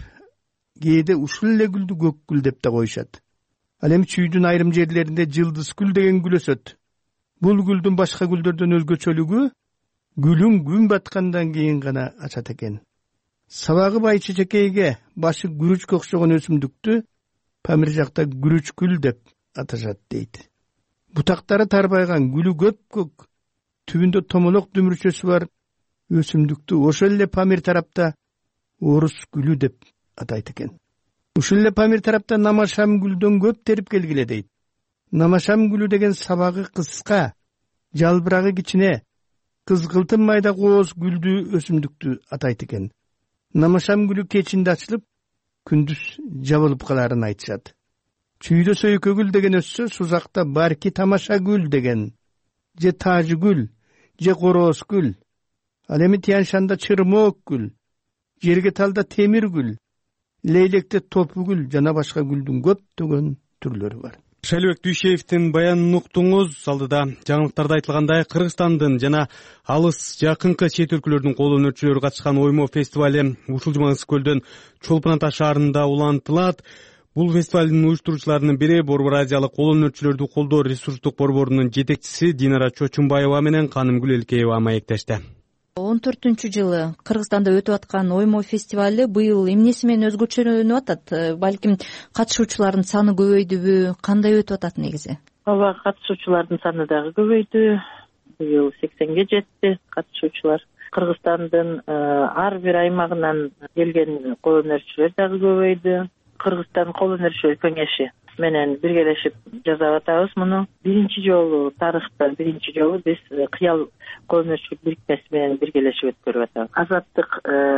кээде ушул эле гүлдү көк гүл деп да коюшат. Ал эми чүйдүн айрым жерлеринде жылдыз гүл деген гүл өсөт. Бул гүлдүн башка гүлдөрдөн өзгөчөлүгү гүлүн күн баткандан кийин гана ачат экен. Сабагы бай чечекейге башы күрүчкө окшогон өсүмдүктү Памир жакта күрүч гүл деп аташат дейт. Бутактары тарбайган, гүлү көк-көк, түбүндө томолок дүмүрчөсү бар өсүмдүктү ошол эле Памир тарапта орус гүлү деп атайт экен. Ушул эле Памир тарапта намашам гүлдөн көп терип келгиле дейт. Намашам гүлү деген сабагы кыска, жалбырагы кичине, кызгылтым майда кооз гүлдүү өсүмдүктү атайт экен. Намашам гүлү кечинде ачылып, күндүз жабылып каларын айтышат. Чүйдө сөйкө гүл деген өссө, сузакта барки тамаша гүл деген, же тажы гүл, же короос гүл. Ал эми Тянь-Шанда чырмоок гүл, Жергеталда темир гүл, Лейлекте топу гүл жана башка гүлдүн көптөгөн түрлөрү бар. Шайлыбек Дүйшеевдин баянын уктуңуз. Алдыда жаңылыктарда айтылгандай, Кыргызстандын жана алыс жакынкы чет өлкөлөрдүн кол өнөрчүлөрү катышкан оймо фестивали ушул жума Ысык көлдөн Чолпон Ата шаарында улантылат. Бул фестивалдын уюштуруучуларынын бири Борбор Азиялык кол өнөрчүлөрдү колдоо ресурстук борборунун жетекчиси Динара Чочумбаева менен Канымгүл Элкеева маектешти. он төртүнчү жылы Кыргызстанда өтүп аткан оймо фестивали быйыл эмнеси менен өзгөчөлөнүп атат? Балким катышуучулардын саны көбөйдүбү, кандай өтүп атат негизи? Ооба, катышуучулардын саны дагы көбөйдү. Быйыл сексенге жетти катышуучулар. Кыргызстандын ар бир аймагынан келген кол өнөрчүлөр дагы көбөйдү. Кыргызстан кол өнөрчүлөр кеңеши менен биргелешип жасап атабыз муну. Биринчи жолу тарыхта биринчи жолу биз Кыял кол өнөрчүлүк бирикмеси менен биргелешип өткөрүп атабыз. Азаттык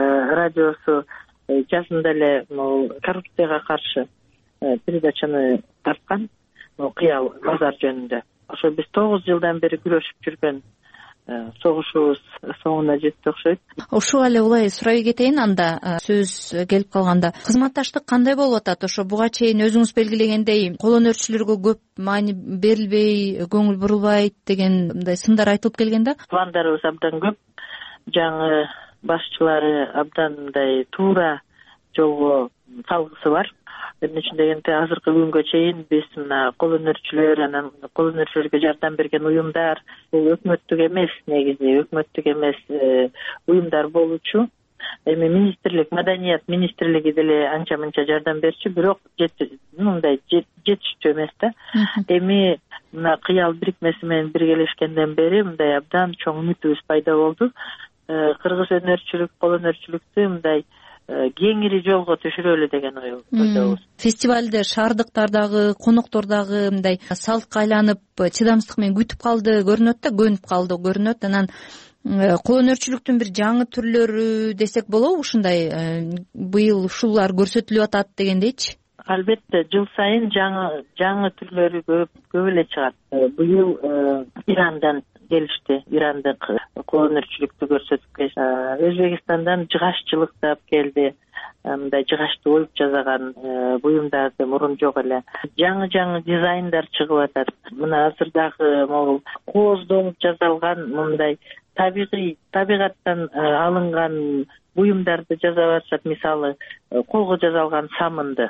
радиосу жазында эле коррупцияга каршы передачаны тарткан, Кыял базар жөнүндө. Ошо биз тогуз жылдан бери күрөшүп жүргөн согушубуз соңуна жетти окшойт. Ушуга эле улай сурай кетейин анда, сөз келип калганда. Кызматташтык кандай болуп атат? Ошо буга чейин өзүңүз белгилегендей, кол өнөрчүлөргө көп маани берилбей, көңүл бурулбайт деген мындай сындар айтылып келген да? Пландарыбыз абдан көп. Жаңы башчылары абдан мындай туура жолго салгысы бар. Эмне дегенде азыркы күнгө чейин биз мына кол өнөрчүлөр, анан кол өнөрчүлөргө жардам берген уюмдар, бул өкмөттүк эмес, негизи өкмөттүк эмес уюмдар болчу. Эми министрлик, маданият министрлиги деле анча мынча жардам берчү, бирок мындай жетиштүү эмес да. Эми мына Кыял бирикмеси менен биргелешкенден бери мындай абдан чоң үмүтүбүз пайда болду. Кыргыз өнөрчүлүк, кол өнөрчүлүктү мындай кеңири жолго түшүрөлү деген ойдобуз. Фестивалде шаардыктар дагы, коноктор дагы мындай салтка айланып, чыдамсыздык менен күтүп калды көрүнөт да, көнүп калды көрүнөт. Анан кол өнөрчүлүктүн бир жаңы түрлөрү десек болобу, ушундай быйыл ушулар көрсөтүлүп атат дегендейчи? Албетте, жыл сайын жаңы жаңы түрлөрү көп көп эле чыгат. Быйыл Ирандан келишти, ирандык кол өнөрчүлүктү көрсөтүп келишти. Өзбекстандан жыгаччылыктап келди. Мындай жыгачты оюп жасаган буюмдарды мурун жок эле. Жаңы-жаңы дизайндар чыгып атат. Мына азырдагы могул кооздон жасалган мындай табигый табигаттан алынган буюмдарды жасап атышат. Мисалы, колго жасалган самынды.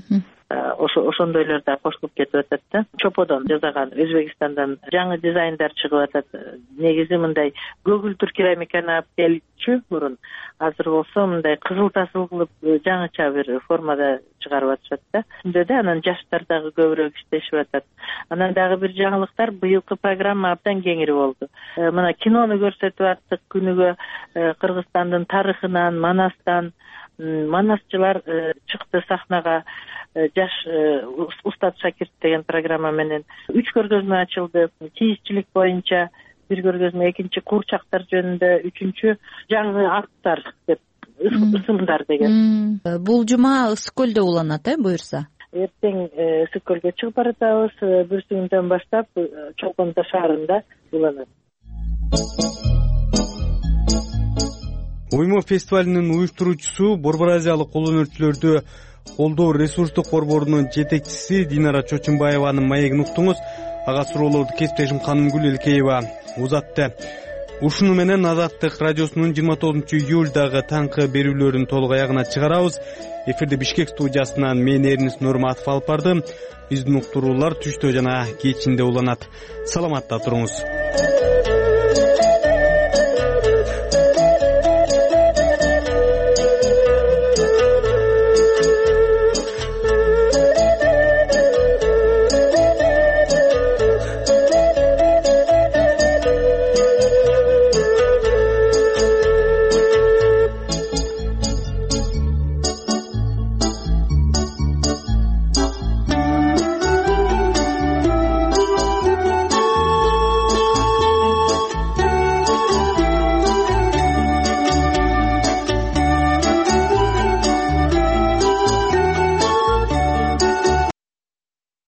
Ошо ошондойлор да кошулуп кетип атат да. Чоподон жасаган Өзбекстандан жаңы дизайндар чыгып атат. Негизи мындай көгүлтүр керамиканы алып келчү мурун. Азыр болсо мындай кызыл тасыл кылып жаңыча бир формада чыгарып атышат да. Шундай да, анан жаштар дагы көбүрөөк иштешип атат. Анан дагы бир жаңылыктар, быйылкы программа абдан кеңири болду. Мына кинону көрсөтүп аттык күнүгө Кыргызстандын тарыхынан, Манастан манасчылар чыкты сахнага. Жаш Устат Шакирт деген программа менен үч көргөзмө ачылды. Кийизчилик боюнча бир көргөзмө, экинчи курчактар жөнүндө, үчүнчү жаңы аттар деп ысымдар деген. Бул жума Ысык көлдө уланат, э, буюрса? Эртең Ысык көлгө чыгып баратабыз. Бүрсүгүндөн баштап Чолпон Ата шаарында уланат. Оймо фестивалынын уюштуруучусу Борбор Азиялык кол өнөрчүлөрдү колдоо ресурстук борборунун жетекчиси Динара Чочумбаеванын маегин уктуңуз. Ага суроолорду кесиптешим Канымгүл Элкеева узатты. ушуну менен Азаттык радиосунун жыйырма тогузунчу июлдагы таңкы берүүлөрүн толук аягына чыгарабыз. Эфирде Бишкек студиясынан мен Эрнис Нурматов алып бардым. Биздин уктуруулар түштө жана кечинде уланат. Саламатта туруңуз.